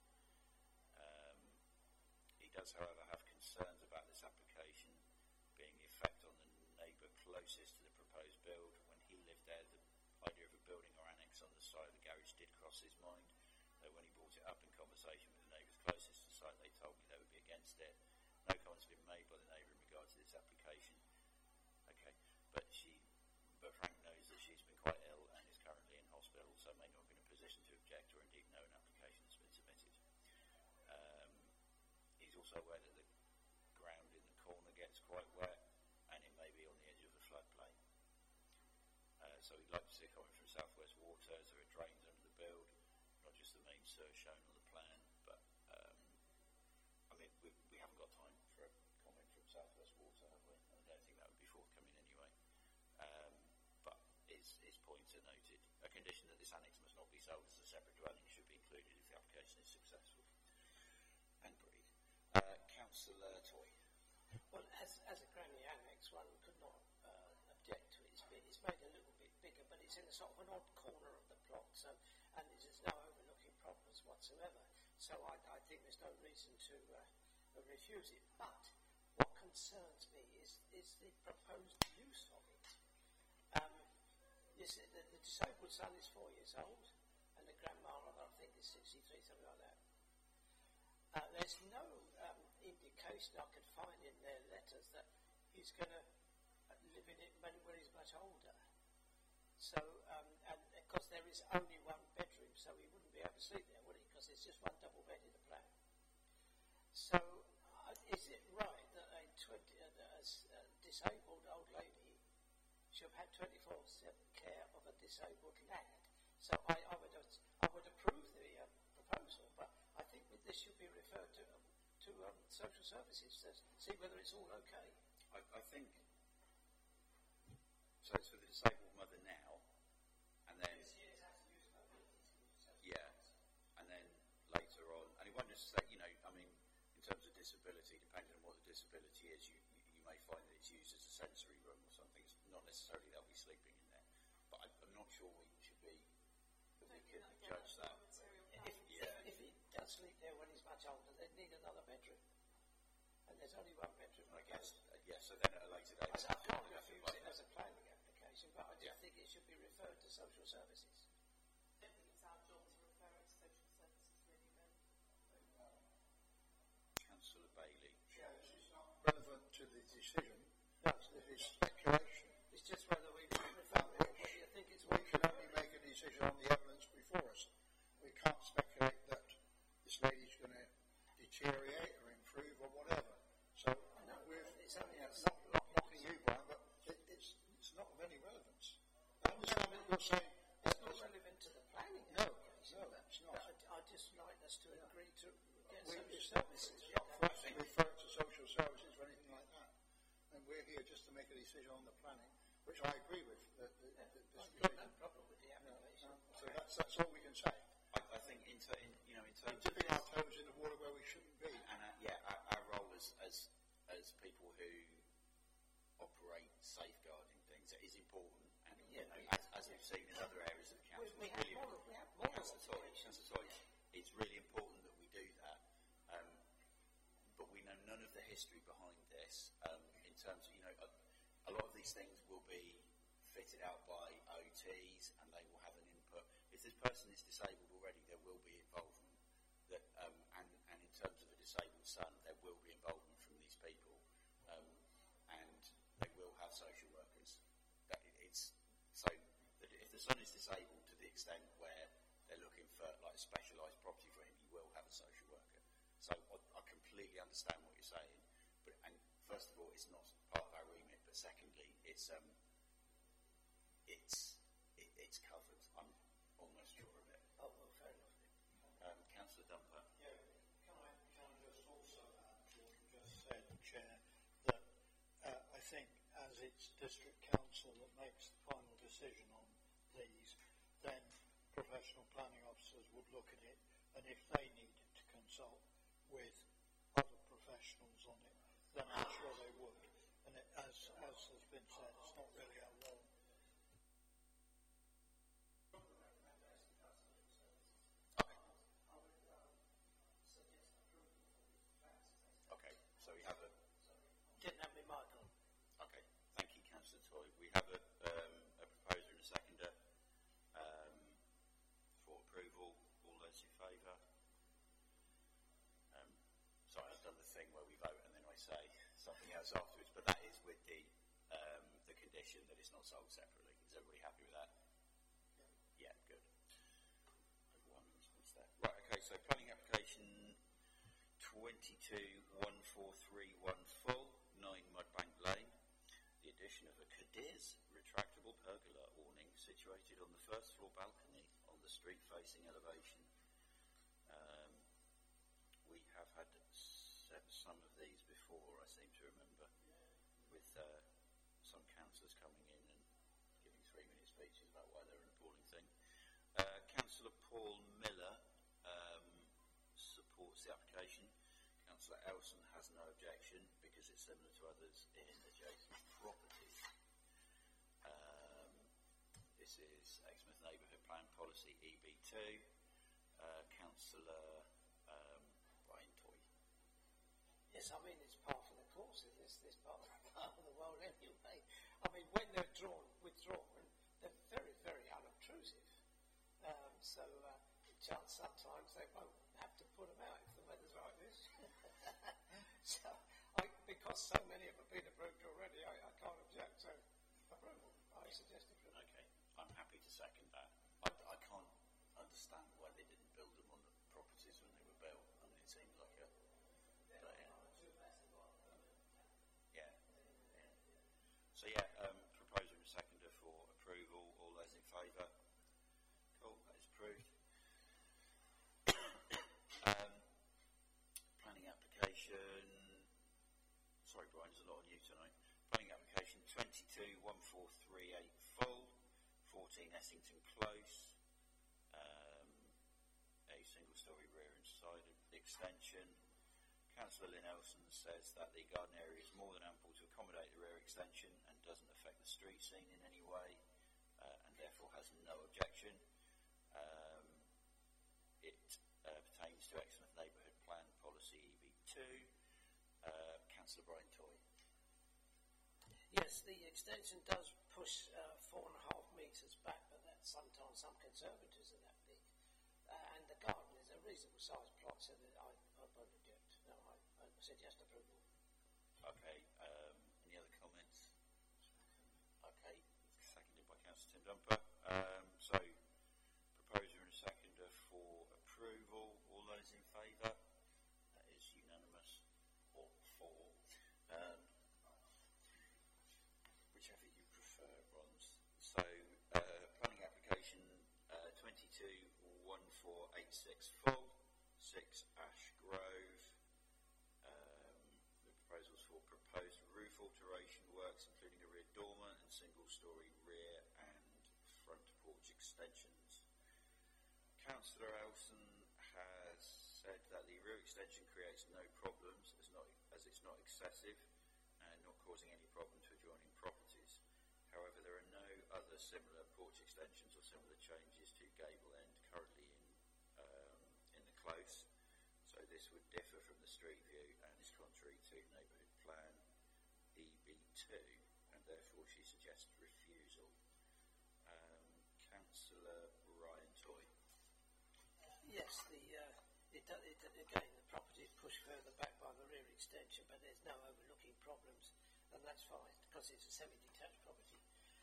He does, however, have concerns about this application being the effect on the neighbour closest to the proposed build. When he lived there, the idea of a building or annex on the site of the garage did cross his mind, though when he brought it up in conversation with the neighbours closest to the site, they told me they would be against it. No comments have been made by the neighbour in regard to this application. Okay, but Frank knows that she's been quite ill and is currently in hospital, so may not be in a position to object or indeed know an application has been submitted. He's also aware that the ground in the corner gets quite wet and it may be on the edge of the floodplain. So we'd like to see a comment from South West Water as there are drains under the build, not just the main sewer shown on the plan, but I mean, we haven't got time for a comment from South West Water, have we? I don't think that would be forthcoming anyway. But his points are noted. A condition that this annex must not be sold as a separate dwelling should be included if the application is successful. And agreed. Councillor Toy. Well, as a granny annex, one could not object to it. It's made a little bit bigger, but it's in a sort of an odd corner of the plot, and there's no overlooking problems whatsoever. So I think there's no reason to refuse it. But what concerns me is the proposed use of it. The disabled son is 4 years old, and the grandmother, I think, is 63, something like that. There's no indication I could find in their letters that he's going to live in it when he's much older. So, and because there is only one bedroom, so he wouldn't be able to sleep there, would he? Because there's just one double bed in the plan. So, is it right that a disabled old lady should have had 24/7 care of a disabled lad? So I would approve the proposal, but I think that this should be referred to social services to see whether it's all okay. I think so. It's for the disabled mother now, and then and then later on, and it won't necessarily, I mean, in terms of disability, depending on what the disability is, you may find that it's used as a sensory room or something. It's not necessarily they'll be sleeping in there, but I'm not sure we should be that we could judge that. If he does sleep there when he's much older, they'd need another bedroom. And there's only one bedroom. I guess, so then at a later date. I can't refuse it as a planning application, but I just think it should be referred to social services. I don't think it's our job to refer it to social services, really, Ben. Councillor Bailey. Yeah, this is not relevant to the decision. No, It is speculation. it's just whether we refer it, whether you think it's We can only make a decision on the evidence before us. We can't speculate that this lady's going to deteriorate or improve or whatever. So it's only not knocking you, Brian, but it's not of any relevance. I understand that you're saying that which I agree with. I've got no problem with the application. So that's all we can say. I think in terms We're of dipping our toes in the water where we shouldn't be. and our role as people who operate safeguarding things is important, and as we've seen in other areas of the council, We it's have really more Councillor Toy, it's really important that we do that. But we know none of the history behind this. In terms of a lot of these things will be fitted out by OTs, and they will have an input. If this person is disabled already, there will be involvement. And in terms of a disabled son, there will be involvement from these people, and they will have social workers. So that if the son is disabled to the extent where they're looking for like specialised property for him, you will have a social worker. So I completely understand what you're saying, and first of all, it's not part of our remit, but secondly, it's covered. I'm almost sure of it. Oh, well, fair enough. Councillor Dumper. Yeah, can I just also add to what you just said, Chair, that I think as it's District Council that makes the final decision on these, then professional planning officers would look at it, and if they needed to consult with other professionals on it, then I'm sure they would. And as has been said, it's not really our role. Okay, so we have a. Didn't have me mic on. Okay, thank you, Councillor Toy. We have a proposer and a seconder for approval. All those in favour? Sorry, I've done the thing where we vote and then I say something else afterwards, but that is with the condition that it's not sold separately. Is everybody happy with that? Yeah, good. What's that? Right, okay, so planning application 221431 full, 9 Mudbank Lane. The addition of a Cadiz retractable pergola awning situated on the first floor balcony on the street facing elevation. We have had some of these before, I seem to remember, with some councillors coming in and giving 3-minute speeches about why they're an appalling thing. Councillor Paul Miller supports the application. Councillor Elson has no objection because it's similar to others in adjacent properties. This is Exmouth Neighbourhood Plan Policy EB2. Councillor Brian Toy. Yes, I mean, it's part of the course of this part of the world anyway. I mean, when they're withdrawn, they're very, very unobtrusive. Sometimes they won't have to put them out if the weather's like this. Because so many of them have been approved already, I can't object to approval. I suggest approval. Okay, I'm happy to second that. I can't understand why they didn't build them on the properties when they were built. I mean, it seems like a... Yeah. So proposer and seconder for approval. All those in favour? Cool, that is approved. Planning application. Sorry, Brian, there's a lot on you tonight. Planning application 221438 full, 14 Essington Close. A single-storey rear and side extension. Councillor Lynn Elson says that the garden area is more than ample to accommodate the rear extension and doesn't affect the street scene in any way, and therefore has no objection. It pertains to Exmouth Neighbourhood Plan Policy EB2. Councillor Brian Toy. Yes, the extension does push 4.5 metres back, but that's sometimes some conservatives are that big. And the garden is a reasonable sized plot, so that I won't object. No, I suggest approval. Okay, any other comments? Okay, seconded by Councillor Tim Dumper. So, proposer and a seconder for approval. All those in favour? That is unanimous. Or for. Whichever you prefer, Bronze. So, planning application 221486 full, 6 Ash Grove. The proposals for proposed roof alteration works, including a rear dormer and single-storey rear and front porch extensions. Councillor Elson has said that the rear extension creates no problems as it's not excessive and not causing any problem to adjoining properties. However, there are no other similar porch extensions or similar changes to gable end currently in the close, so this would differ from the street view and is contrary to neighbourhood plan EB2, and therefore she suggests refusal. Councillor Ryan Toy. Yes, again, the property is pushed further back by the rear extension, but there's no overlooking problems, and that's fine because it's a semi-detached property.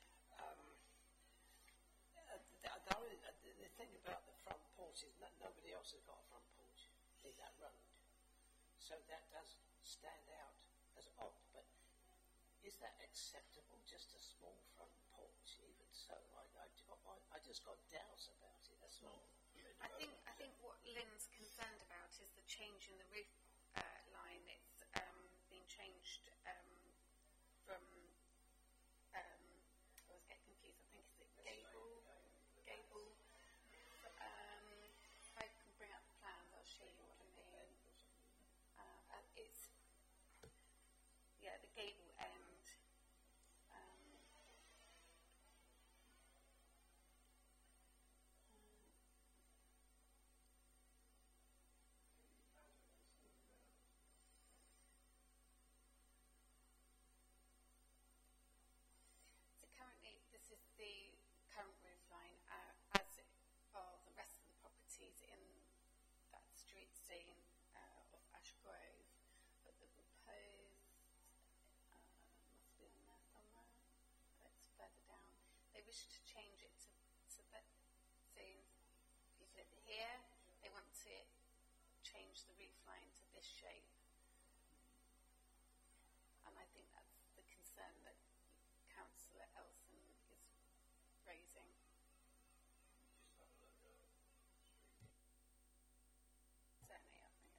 The thing about the front porch is nobody else has got a front porch in that road, so that does stand out as odd. But is that acceptable? Just a small front porch, even so? I just got doubts about it. That's all. I think what Lynn's concerned about is the change in the roof line. It's been changed from. I was getting confused. I think is it gable. If I can bring up the plans, I'll show you what I mean. It's the gable end. So currently, this is the current roof line, as are the rest of the properties in that street scene of Ash Grove. But the proposed must be on there somewhere. It's further down. They wish to change it to that scene. You live here. They want to change the roof line to this shape. And I think that's the concern that Councillor Elson is raising. Certainly, I think.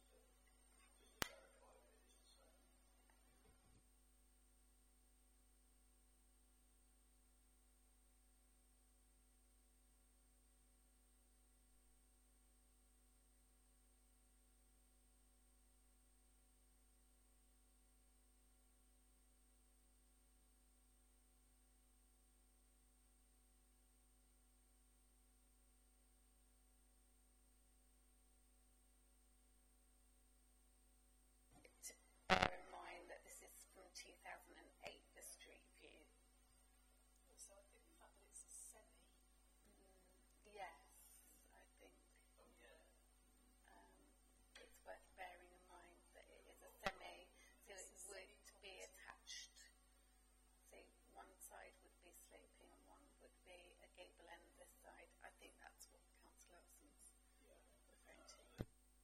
To bear in mind that this is from 2008, the street view. Also, I think the fact that it's a semi. Yes, I think. It's worth bearing in mind that it is a semi, so it would be attached. So one side would be sloping and one would be a gable end this side. I think that's what Councillor Elson's referring to.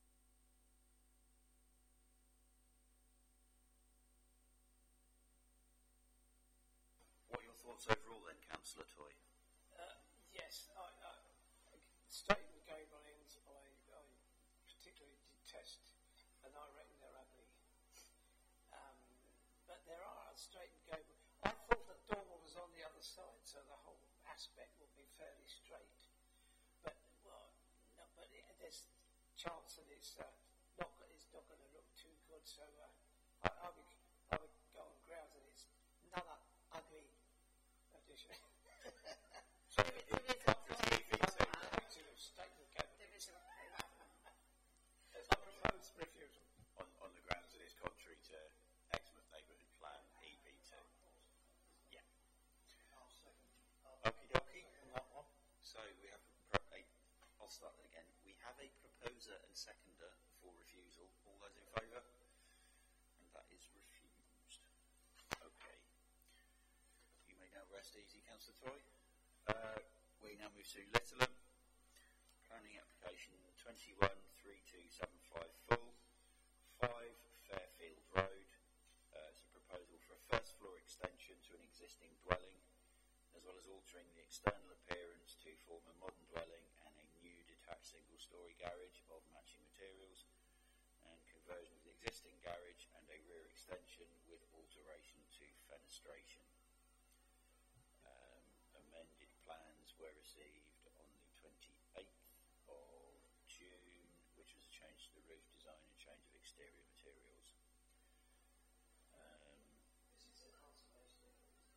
What are your thoughts overall then, Councillor Toy? Yes, straight and gable ends I particularly detest, and I reckon they're ugly. But there are straight and gable. I thought the door was on the other side, so the whole aspect would be fairly straight. But there's chance that it's not going to look too good. So I would go on grounds that it's another ugly addition. So There is a proposed refusal. on the grounds that it's contrary to Exmouth Neighbourhood Plan EB2. Yeah. Okie dokie on that one. So we have I'll start that again. We have a proposer and seconder for refusal. All those in favour? And that is refused. Okay. You may now rest easy, Councillor Toy. We now move to Littleham. Planning application 213275 full, 5 Fairfield Road. It's a proposal for a first floor extension to an existing dwelling, as well as altering the external appearance to form a modern dwelling and a new detached single-storey garage of matching materials, and conversion of the existing garage and a rear extension with alteration to fenestration. were received on the 28th of June, which was a change to the roof design and change of exterior materials. This is a conservation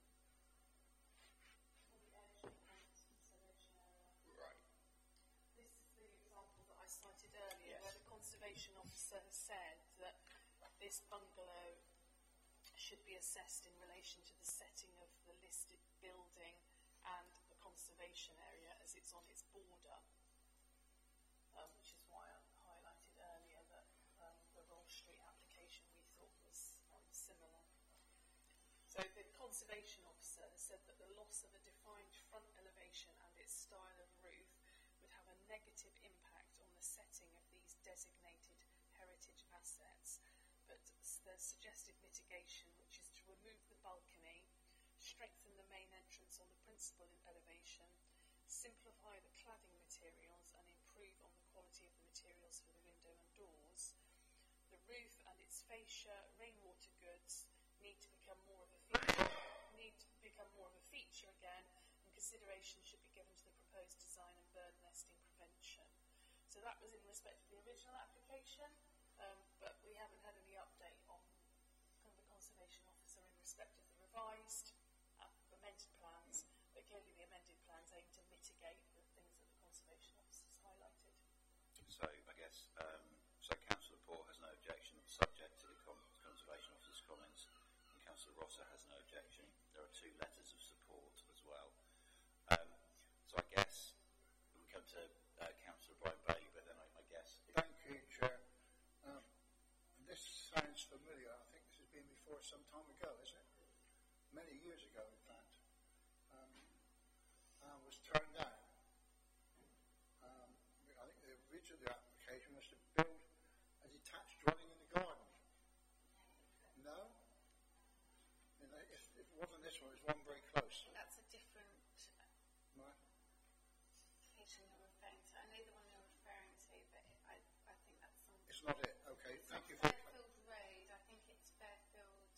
for the airship conservation area. Right. This is the example that I cited earlier, Yes. where the conservation officer has said that this bungalow should be assessed in relation to the setting of the listed building and the conservation area as it's on its border, which is why I highlighted earlier that the Roll Street application we thought was similar. So the conservation officer has said that the loss of a defined front elevation and its style of roof would have a negative impact on the setting of these designated heritage assets, but the suggested mitigation, which is to remove the balcony, strengthen the main entrance on the principal elevation, simplify the cladding materials and improve on the quality of the materials for the window and doors. The roof and its fascia, rainwater goods need to become more of a feature again, and consideration should be given to the proposed design and bird nesting prevention. So that was in respect of the original application, but we haven't had any update on from the conservation officer in respect of the revised amended plans, but clearly the amended plans aim to mitigate the things that the conservation officer's highlighted. So I guess, so Councillor Port has no objection, subject to the Conservation Officer's comments, and Councillor Rosser has no objection. There are 2 letters of support as well. So I guess we come to Councillor Brian Bailey, but then I guess... Thank you, Chair. This sounds familiar. I think this has been before some time ago, is it? Many years ago, in fact. I was turned down. I think the original application was to build a detached dwelling in the garden. No? If it wasn't this one, it was one very close. That's a different Right? application you're referring to. I know the one you're referring to, but I think that's some. It's not it. Okay, It's thank not you for Fairfield Road. I think it's Fairfield.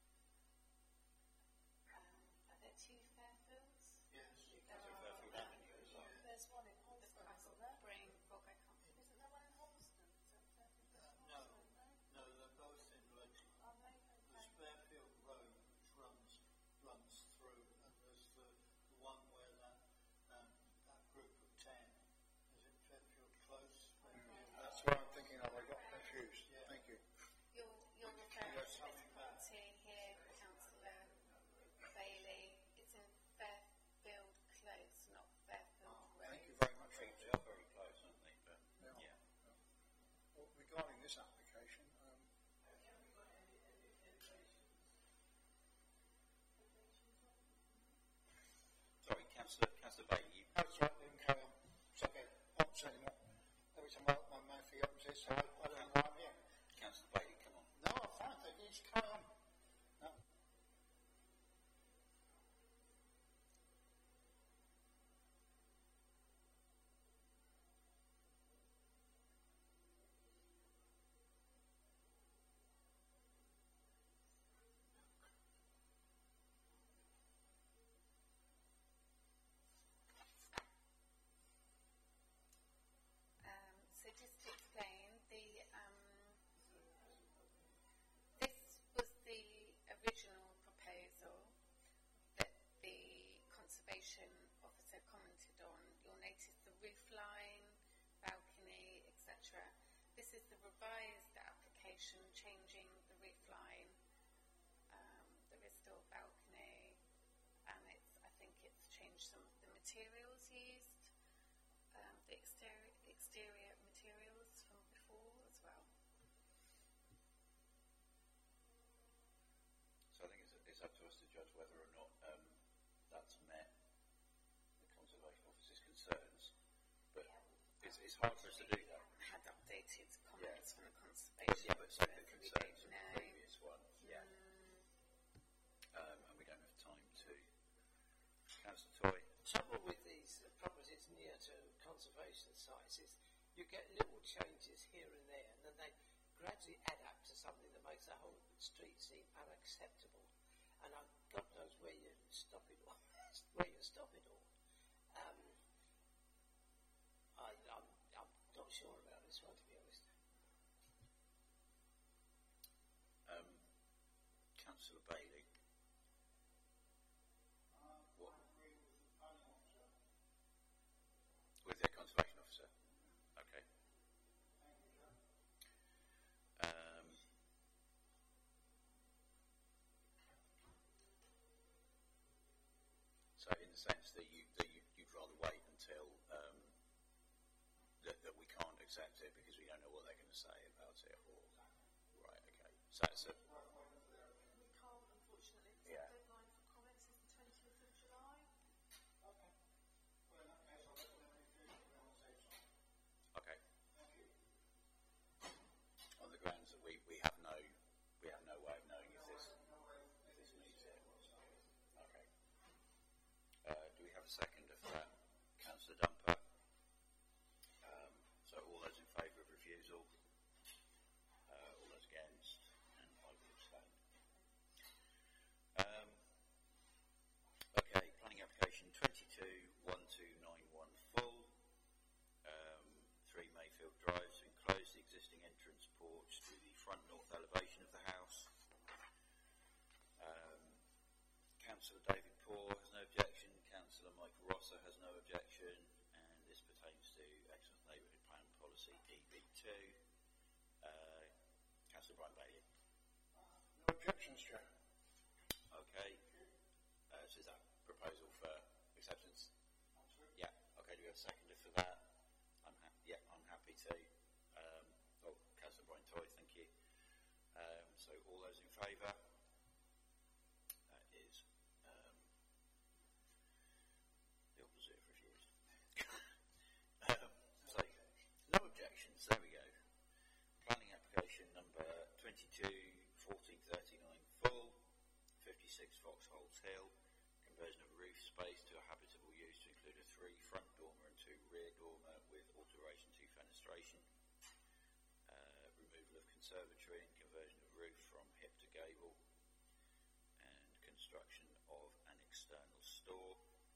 Are there 2 Fairfields? Yes. There are. Fairfield Avenue as well. There's one in Holston, isn't there? Brain fog, I can't. Isn't there one in Holston? Is that Fairfield? No. Holston, No, they're both in Reading. Are they? There's Okay. Fairfield Road, which runs through, and there's the one where that group of 10, is it Fairfield Close? Fairfield, That's what I'm thinking of. I got confused. Yeah. Thank you. You're referring to this property here, Councillor Bailey. It's in Fairfield Close, not Fairfield Road. Thank you very much. They are very close, aren't they? But, Yeah. yeah. Well, regarding this application, Sorry, Councillor Bailey, you... that's right, we can carry on. It's okay. I won't say anymore. Every time I open my mouth, he opens it, so I don't know why I'm here. Councillor Bailey, come on. No, I'm fine, thank you. Just carry on. No. So just to explain, this was the original proposal that the conservation officer commented on. You'll notice the roof line, balcony, etc. This is the revised application changing the roof line. There is still a balcony, and I think it's changed some of the materials used. The exterior materials from before as well. So I think it's up to us to judge whether or not that's met the Conservation Officer's concerns. But it's hard for us to do that. Had updated comments from the But conservation. yeah, but some of the officer, we concerns don't of the know. previous one, yeah. And we don't have time to. Councillor Toy. Trouble with these properties near to conservation sites is you get little changes here and there, and then they gradually add up to something that makes the whole street seem unacceptable. And God knows where you stop it all. with their conservation officer. Okay. So in the sense that you'd rather wait until that we can't accept it because we don't know what they're going to say about it, or right? Okay. So it's a, We can't, unfortunately, because Yeah. the deadline for comments is the 20th of July. Okay. Well, in that case, I'll recommend refusal to be on the safe side. okay. Thank you. On the grounds that we have no way of knowing if this meets it. Okay. Do we have a seconder for that? Councillor Dumper. So all those in favour of refusal? All those against? And I will abstain. Okay, planning application 221291 full. 3 Mayfield Drive to enclose the existing entrance porch to the front north elevation of the house. Councillor David Poore has no objection. Councillor Michael Rosser has no objection, and this pertains to Excellent Neighbourhood Plan Policy EB2. Councillor Brian Bailey. No objections, Chair. Okay. So is that proposal for acceptance? Absolutely. Yeah. Okay. Do we have a seconder for that? I'm happy to. Councillor Brian Toy, thank you. So all those in favour? That is the opposite of refused. So no objections. There we go. Planning application number 221439 full. 56 Foxholes Hill. Conversion of roof space to a habitable use to include a 3 front dormer and 2 rear dormer with alteration to fenestration. Removal of conservatory and conversion of roof from hip to gable, and construction of an external store.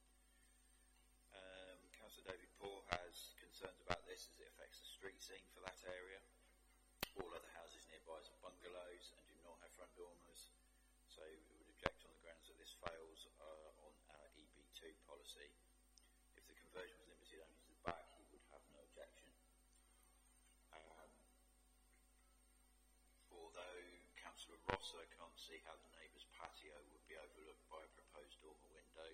Councillor David Poore has concerns about this as it affects the street scene for that area. All other houses nearby are bungalows and do not have front dormers, so we would object on the grounds that this fails on our EB2 policy. If the conversion was limited only to the back, he would have no objection. Although Councillor Rosser can't see how the neighbour's patio would be overlooked by a proposed dormer window,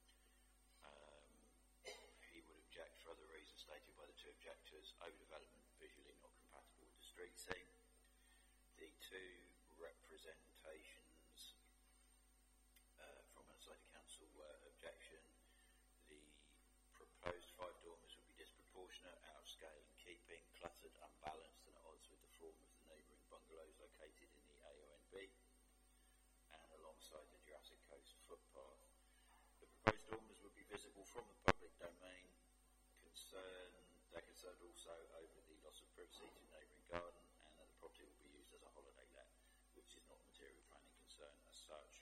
he would object for other reasons stated by the 2 objectors: overdevelopment, visually not compatible with the street scene. The 2 representations from outside the council were objection. The proposed 5 dormers would be disproportionate, out of scale in keeping, cluttered, unbalanced, and at odds with the form of the neighbouring bungalows located in the AONB and alongside the Jurassic Coast footpath. The proposed dormers would be visible from the public domain. They're concerned also over the loss of privacy to the neighbouring garden, and that the property will be used as a holiday let, which is not a material planning concern as such.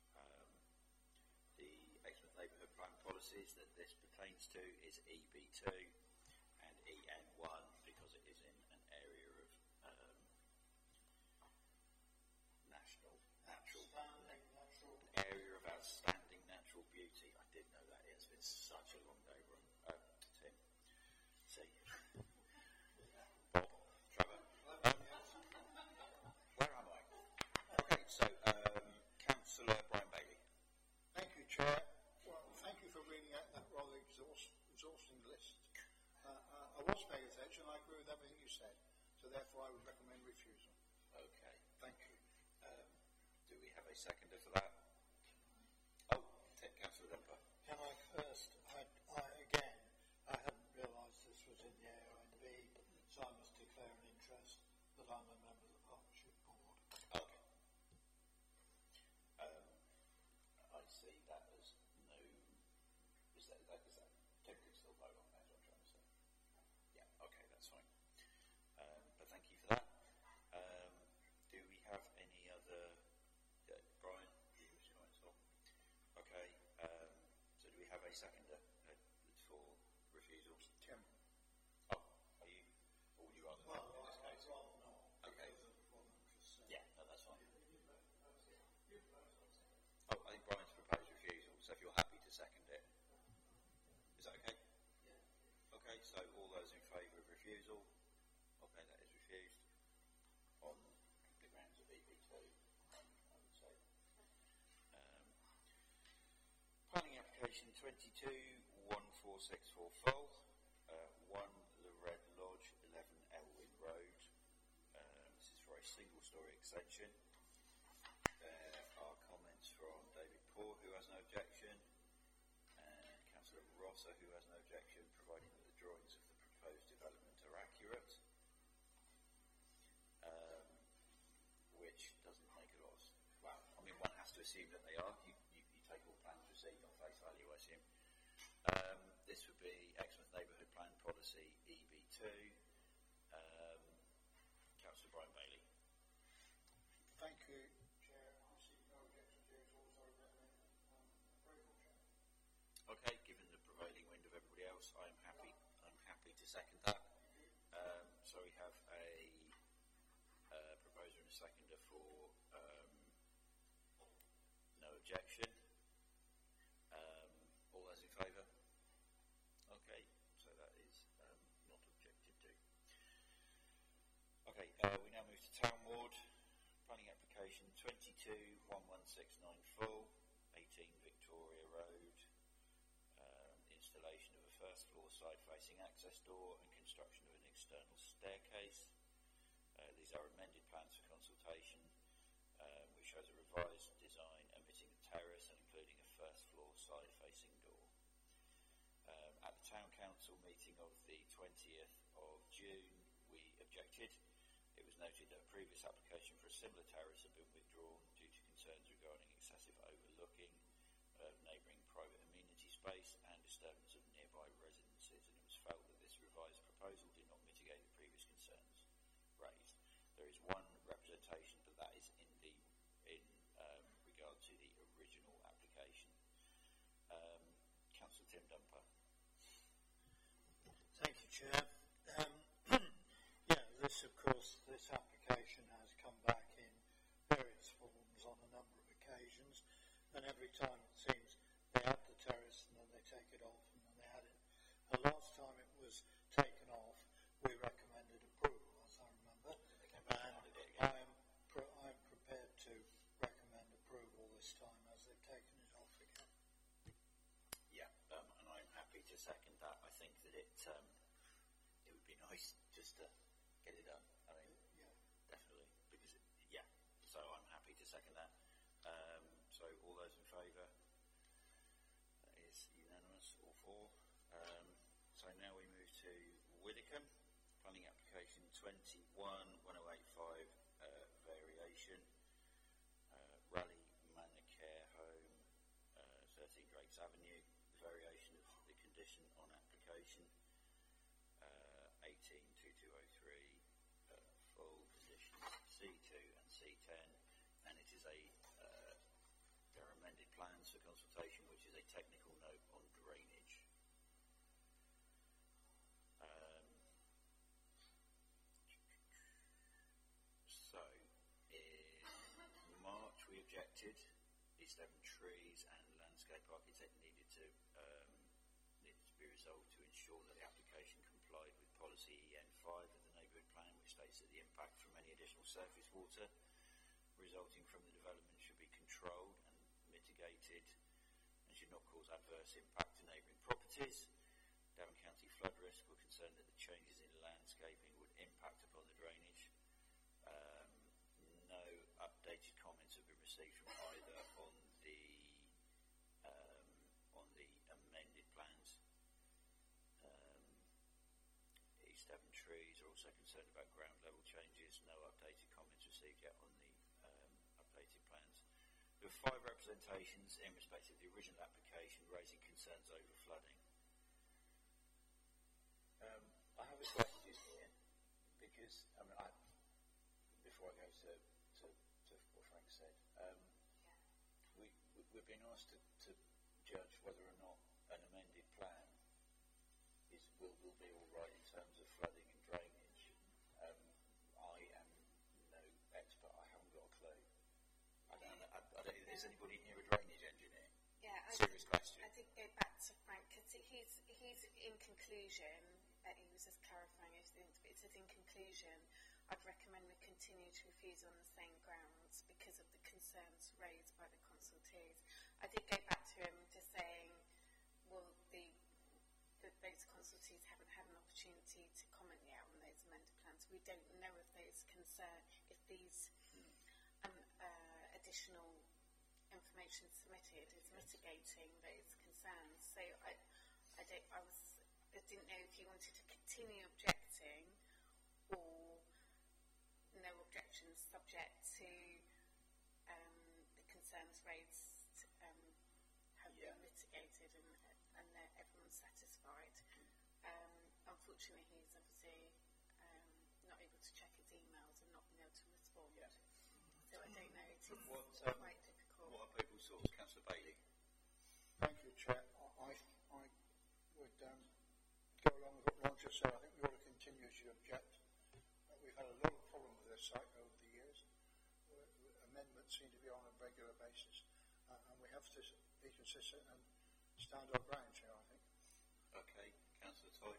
The Excellent Neighbourhood Plan policies that this pertains to is EB2 and EN1 because it is in an area of area of outstanding natural beauty. I did know that. It's been such a long day, Tim. See. Bob, Trevor. Where am I? Okay, so Councillor Brian Bailey. Thank you, Chair. Well, thank you for reading out that rather exhausting list. I was paying attention and I agree with everything you said, so therefore I would recommend refusal. Okay. Thank you. Do we have a seconder for that? Oh, Councillor Dumper. Can I first, I hadn't realised this was in the AONB, so I must declare an interest that I'm a member of the Partnership Board. Okay. I see that as no. Is that Tim can still vote on that? Is what I'm trying to say. Yeah. Okay, that's fine. But thank you for that. Do we have any other? Brian, you wish to answer? Okay. So do we have a seconder for refusal? Tim. Oh, are you? Or would you rather not in this case? Okay. Yeah, no, that's fine. Oh, I think Brian's proposed refusal, so if you're happy to second it. Is that okay? Yeah. Okay. so all those in favour of refusal? Okay, that is refused. On the grounds of EB2, I would say. Planning application 22-1464 Full, 1 The Red Lodge, 11 Elwyn Road. This is for a single-storey extension. There are comments from David Poor, who has no objection, and Councillor Rosser, who has no objection, providing that the drawings of the proposed development are accurate, which doesn't make a lot of sense. Well, I mean, one has to assume that they are. You take all plans received on face value, I assume. This would be Exmouth Neighbourhood Plan Policy EB2. Councillor Brian Bailey. Thank you, Chair. I see no objection to it. Also recommend approval, Chair. Okay, given the prevailing wind of everybody else, I'm happy to second that. So we have a proposer and a seconder for no objection. All those in favour? Okay, so that is not objected to. Okay, we now move to Town Ward. Planning application 22-1169 Full, 18 Victoria Road. Installation of a first floor side-facing access door and construction of an external staircase. These are amended plans for consultation, which shows a revised design omitting a terrace and including a first floor side-facing door. At the Town Council meeting of the 20th of June, we objected. It was noted that a previous application for a similar terrace had been withdrawn due to concerns regarding excessive overlooking of neighbouring private amenity space and disturbance of nearby residences, and it was felt that this revised proposal did not mitigate the previous concerns raised. There is one representation, but that is in regard to the original application. Councillor Tim Dumper. Thank you, Chair. This application has come back in various forms on a number of occasions, and every time it seems they add the terrace and then they take it off and then they add it. The last time it was taken off, we recommended approval, as I remember, and I'm prepared to recommend approval this time as they've taken it off again. Yeah, and I'm happy to second that. I think that it would be nice just to get it done. I mean, yeah, definitely, because so I'm happy to second that. So all those in favour? That is unanimous, all four. So now we move to Widdicombe, planning application 21-1085, variation, Raleigh Manor Care Home, 13 Drakes Avenue, variation of the condition on application, 18-2203, full conditions C2 and C10, and it is their amended plans for consultation, which is a technical note on drainage. So in March we objected. East Devon trees and landscape architect needed to be resolved to ensure that the application complied with policy EN5 of the neighbourhood plan, which states that the impact from any additional surface water resulting from the development should be controlled and mitigated and should not cause adverse impact to neighbouring properties. Devon County flood risk were concerned that the changes in landscaping would impact upon the drainage. No updated comments have been received from either on the amended plans. East Devon trees are also concerned about ground level changes. No updated comments received yet on the updated plans. There were 5 representations in respect of the original application raising concerns over flooding. I have a question here because before I go to what Frank said, we've been asked to judge whether or not an amended plan will be all right in terms of flooding and drainage. I am no expert. I haven't got a clue. I don't. Is anybody here a drainage engineer? Yeah, Serious question. I think go back to Frank because he's in conclusion. he was just clarifying a few things, but it says in conclusion, I'd recommend we continue to refuse on the same grounds because of the concerns raised by the consultees. I did go back to him just saying, well, those consultees haven't had an opportunity to comment yet on those amended plans. We don't know if these additional information submitted is mitigating those concerns. So I didn't know if you wanted to continue objecting or no objections subject to the concerns raised have been mitigated and that everyone's satisfied. Unfortunately, he's obviously not able to check his emails and not been able to respond. Yeah. So I don't know, it is quite difficult. What are people's thoughts? Councillor Bailey? Thank you, Chair. I would go along with what Ron just said. I think we ought to continue as you object. We've had a lot of problem with this site over the years. Amendments seem to be on a regular basis. And we have to be consistent and stand our ground here, I think. Okay, Councillor Toy.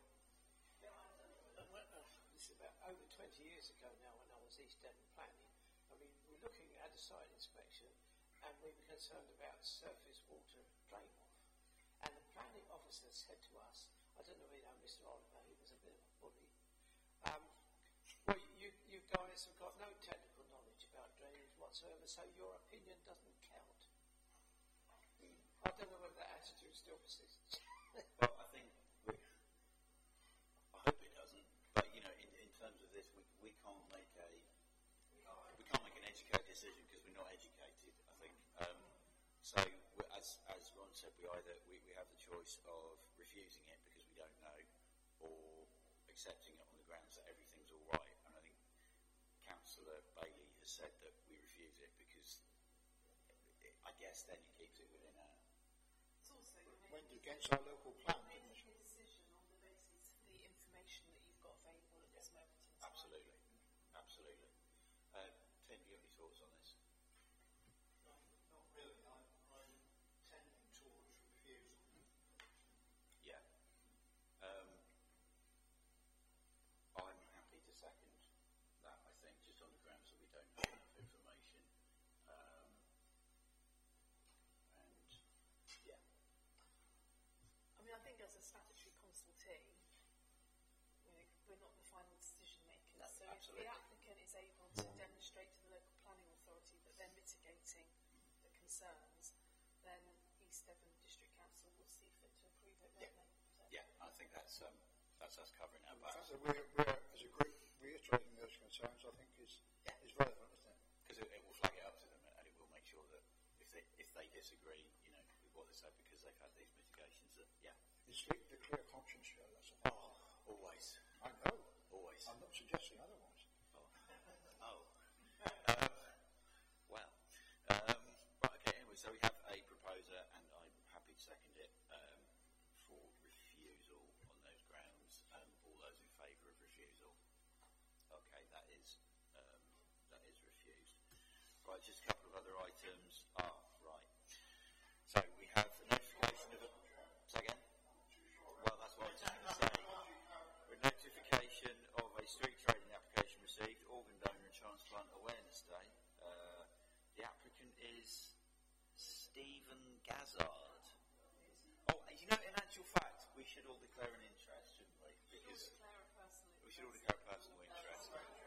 This is about over 20 years ago now when I was East Devon planning. I mean, we're looking at a site inspection and we were concerned about surface water drain off. And the planning officer said to us, I don't know if you know Mr. Oliver, he was a bit of a bully. Well, you guys have got no technical knowledge about drainage whatsoever, so your opinion doesn't count. I don't know whether that attitude still persists. Well, I think I hope it doesn't. But in terms of this, we can't make an educated decision because we're not educated. I think so. As Ron said, we have the choice of refusing it because we don't know, or accepting it on the grounds that everything's all right. And I think Councillor Bailey has said that we refuse it because I guess then it keeps it within our. Went against our local plan. Making a decision on the basis of the information that you've got available at this moment in time. Absolutely. Tim, do you have any thoughts on this? No, not really. I'm tending towards refusal. Yeah. I'm happy to second that, I think, just on the grounds that we don't have enough information. And, yeah. I mean, I think as a statutory consultee, we're not the final decision maker. No, so absolutely. if the applicant is able to demonstrate to the local planning authority that they're mitigating the concerns, then East Devon District Council will see fit to approve it, won't they? So Yeah, I think that's us covering our The fact backs. that we're as a group reiterating those concerns, I think, is relevant, isn't it? Because it will flag it up to them and it will make sure that if they disagree, with what they say because they've had these mitigations, that, yeah. It's the clear conscience show, that's the thing. Always. I know. Always. I'm not suggesting otherwise. Well. Right, okay, anyway, so we have a proposer and I'm happy to second it for refusal on those grounds. All those in favour of refusal? Okay, that is refused. Right, just a couple of other items. Right. So we have a notification of say again? Well, that's what I was just going to say. With notification of a street trading application received, Organ Donor and Transplant Awareness Day. The applicant is Stephen Gazzard. In actual fact, we should all declare an interest, shouldn't we? Because we should all declare a personal interest.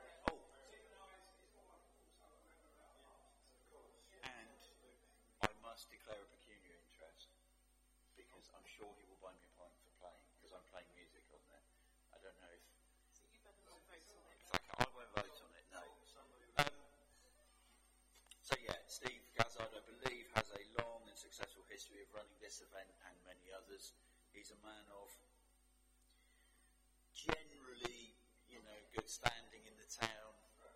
And I must declare a pecuniary interest because I'm sure he will buy me a pint for playing because I'm playing music on there. I don't know if. you better not vote on it. I won't vote on it. No. So yeah, Steve Gazzard, I believe, has a long and successful history of running this event and many others. He's a man of generally, good standing in the town.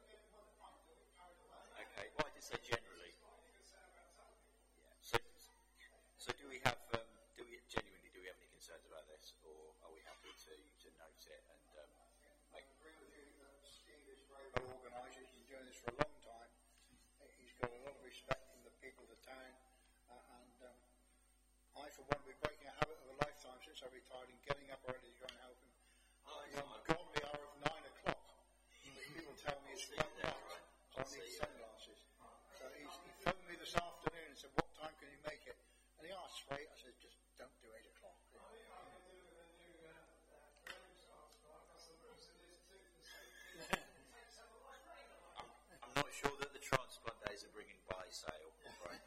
Okay, well, I did say generally. Yeah. So do we have do we have any concerns about this, or are we happy to note it and I agree with you that Steve is very well organised. He's been doing this for a long time. He's got a lot of respect from the people of the town. And I, for one, will be breaking a habit of a lifetime since I retired and getting up early to go and help him. gone the hour of 9 o'clock. People tell me it's 1 o'clock. So I need sunglasses. So he phoned me this afternoon and said, what time can you make it? And he asked straight. I said, just don't do 8 o'clock. I'm not sure that the transplant days are bringing by sale, right?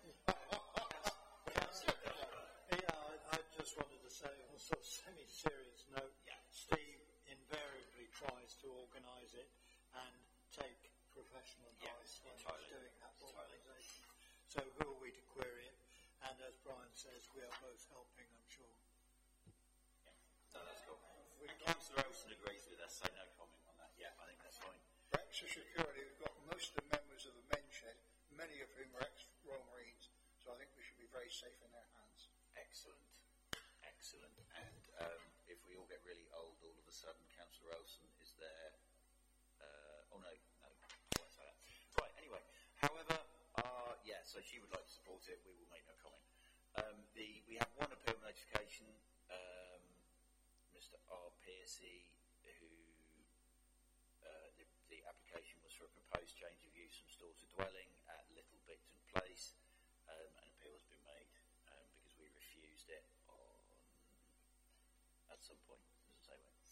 I just wanted to say on a sort of semi-serious note, Steve invariably tries to organise it and take professional advice when he's doing that organisation. So who are we to query it? And as Brian says, we are both helping, I'm sure. No, that's cool. And Councillor Olsen agrees with us, so no comment on that. Yeah, I think that's fine. For extra security, we've got most of the members of the men's shed, many of whom are ex-Royal Marines, so I think we should be very safe in their hands. Excellent. Excellent. And if we all get really old, all of a sudden, Councillor Olsen is there. I won't say that. Right, anyway. However, so she would like to support it. We will make no comment. We have one appeal notification. Mr. R. Piercy, who the application was for a proposed change of use from store to dwelling at Little Bicton Place. An appeal has been made because we refused it at some point. Doesn't say when.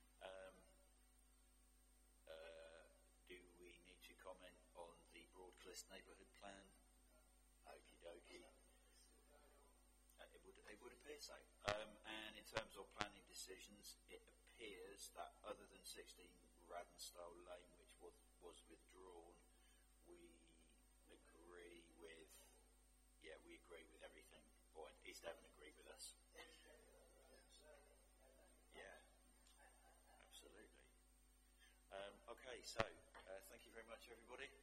Do we need to comment on the Broadcliffe neighbourhood plan? Okie dokie. It would appear so. And in terms of planning decisions, it appears that other than 16 Radenstall Lane, which was withdrawn, we agree with everything. Or East Devon agree with us. Yeah, absolutely. Okay, so thank you very much, everybody.